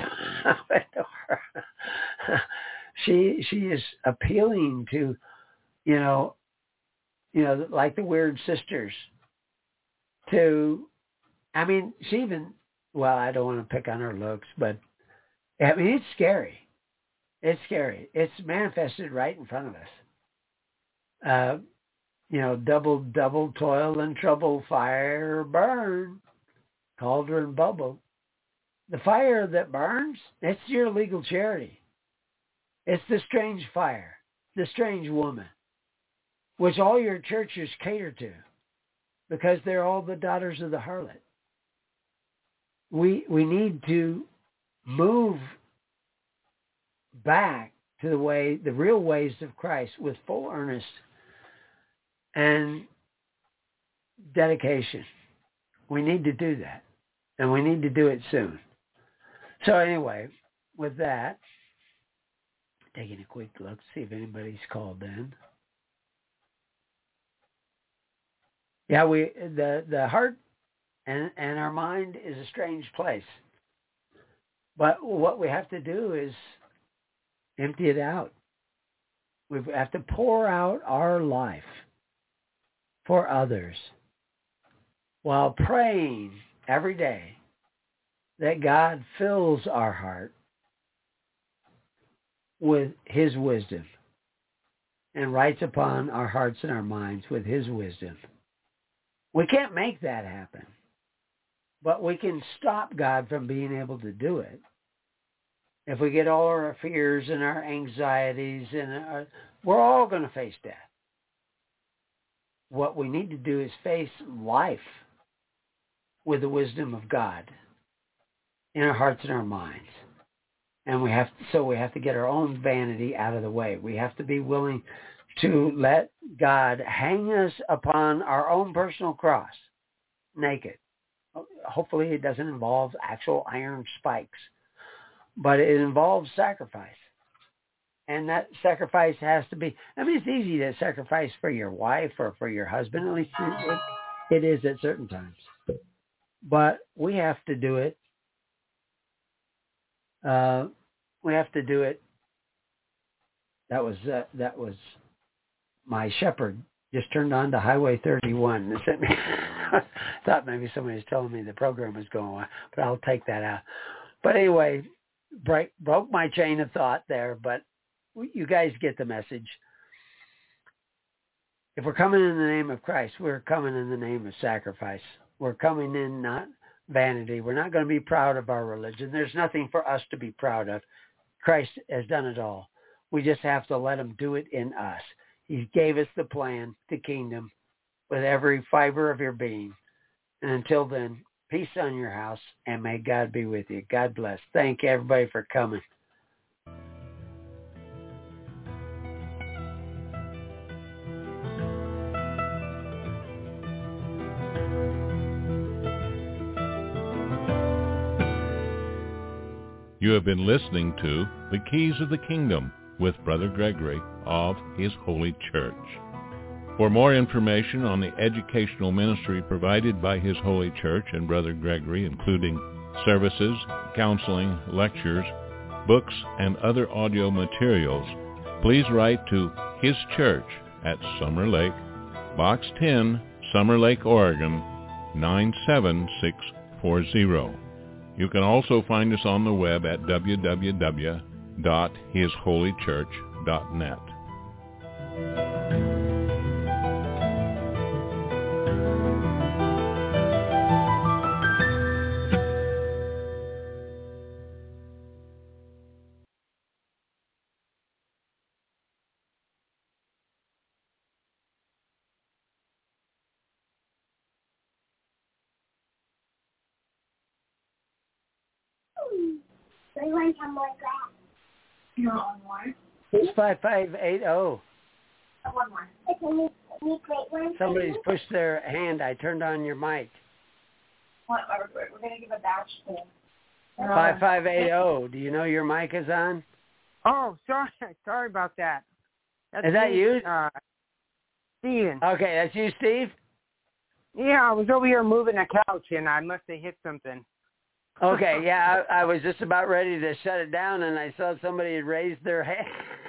she she is appealing to, you know, you know, like the weird sisters. To, I mean, she even, well, I don't want to pick on her looks, but I mean, it's scary. It's scary. It's manifested right in front of us. Uh, you know, double, double toil and trouble, fire, burn, cauldron, bubble. The fire that burns, it's your legal charity. It's the strange fire, the strange woman, which all your churches cater to because they're all the daughters of the harlot. We we need to move back to the way, the real ways of Christ with full earnest and dedication. We need to do that, and we need to do it soon. So anyway, with that, taking a quick look, see if anybody's called in. Yeah, we the the heart And, and our mind is a strange place. But what we have to do is empty it out. We have to pour out our life for others while praying every day that God fills our heart with his wisdom and writes upon our hearts and our minds with his wisdom. We can't make that happen, but we can stop God from being able to do it. If we get all our fears and our anxieties, and our, we're all going to face death. What we need to do is face life with the wisdom of God in our hearts and our minds. And we have to, so we have to get our own vanity out of the way. We have to be willing to let God hang us upon our own personal cross, naked. Hopefully it doesn't involve actual iron spikes, but it involves sacrifice. And that sacrifice has to be, I mean, it's easy to sacrifice for your wife or for your husband, at least it, it is at certain times. But we have to do it. Uh, we have to do it. That was, uh, that was my shepherd just turned on to Highway thirty-one. It sent me, thought maybe somebody was telling me the program was going on, but I'll take that out. But anyway, break, broke my chain of thought there, but you guys get the message. If we're coming in the name of Christ, we're coming in the name of sacrifice. We're coming in not vanity. We're not going to be proud of our religion. There's nothing for us to be proud of. Christ has done it all. We just have to let him do it in us. He gave us the plan, the kingdom, with every fiber of your being. And until then, peace on your house, and may God be with you. God bless. Thank you, everybody, for coming. You have been listening to The Keys of the Kingdom with Brother Gregory of His Holy Church. For more information on the educational ministry provided by His Holy Church and Brother Gregory, including services, counseling, lectures, books, and other audio materials, please write to His Church at Summer Lake, Box ten, Summer Lake, Oregon, nine seven six four zero. You can also find us on the web at w w w dot his holy church dot net. Do you want some more glass? You want one more? It's five five eight zero. Oh, one more. Okay, need, need great one. Somebody's pushed their hand. I turned on your mic. What? We're, we're going to give a batch to them. five five eight zero. Do you know your mic is on? Oh, sorry. Sorry about that. That's is that me, you? Uh, Steven. Okay, that's you, Steve? Yeah, I was over here moving a couch, and I must have hit something. Okay, yeah, I, I was just about ready to shut it down, and I saw somebody had raised their hand.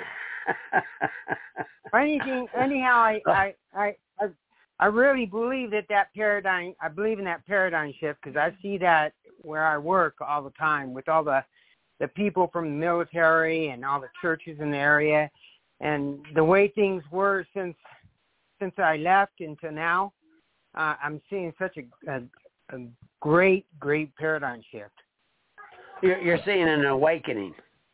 Anything, anyhow, I, I, I, I, I really believe that that paradigm. I believe in that paradigm shift because I see that where I work all the time with all the, the people from the military and all the churches in the area, and the way things were since, since I left until now. Uh, I'm seeing such a, a, a great, great paradigm shift. You're, you're seeing an awakening.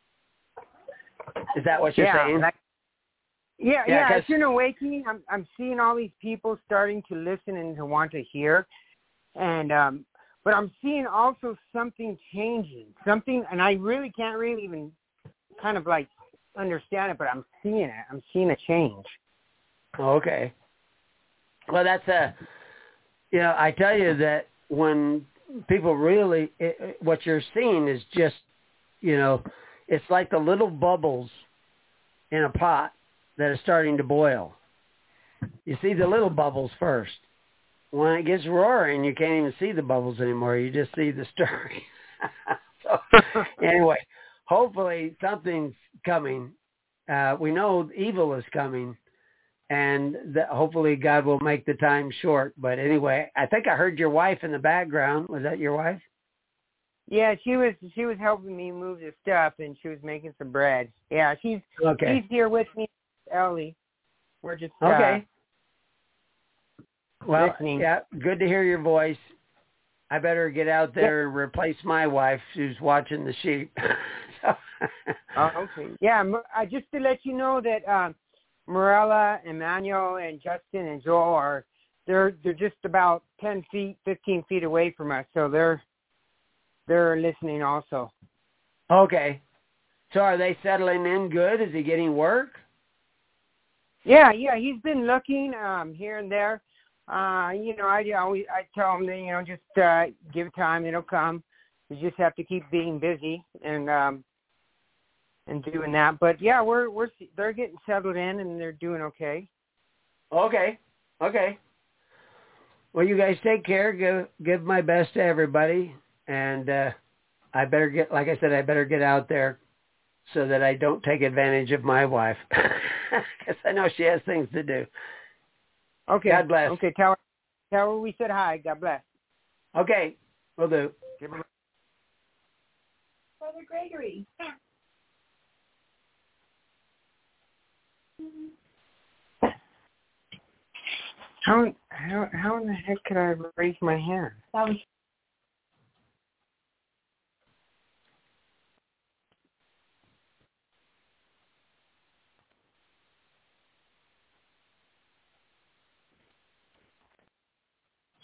Is that what you're yeah, saying? Like, yeah, yeah, yeah. It's an awakening. I'm, I'm seeing all these people starting to listen and to want to hear, and um, but I'm seeing also something changing, something, and I really can't really even kind of like understand it, but I'm seeing it. I'm seeing a change. Okay. Well, that's a. You know, I tell you that when people really, it, what you're seeing is just, you know, it's like the little bubbles in a pot that are starting to boil. You see the little bubbles first, when it gets roaring, you can't even see the bubbles anymore. You just see the stirring. So anyway, hopefully something's coming. Uh, we know evil is coming, and that hopefully God will make the time short. But anyway, I think I heard your wife in the background. Was that your wife? Yeah, she was she was helping me move the stuff, and she was making some bread. Yeah, she's Okay. she's here with me, Ellie. We're just uh, Okay. Well, listening. yeah, good to hear your voice. I better get out there and replace my wife who's watching the sheep. So. Oh, okay. Yeah, I, just to let you know that um, Morella, Emmanuel, and Justin and Joel are they're they're just about ten feet, fifteen feet away from us, so they're they're listening also. Okay. So are they settling in good? Is he getting work? Yeah, yeah. He's been looking um, here and there. Uh, you know, I always I tell him that you know just uh, give time, it'll come. You just have to keep being busy and um, and doing that. But yeah, we're we're they're getting settled in and they're doing okay. Okay. Okay. Well, you guys take care. Give give my best to everybody, and uh, I better get, like I said, I better get out there so that I don't take advantage of my wife, because I know she has things to do. Okay. God bless. Okay. Tell her, tell her we said hi. God bless. Okay. Will do. Brother Gregory. How how how in the heck could I raise my hand? That was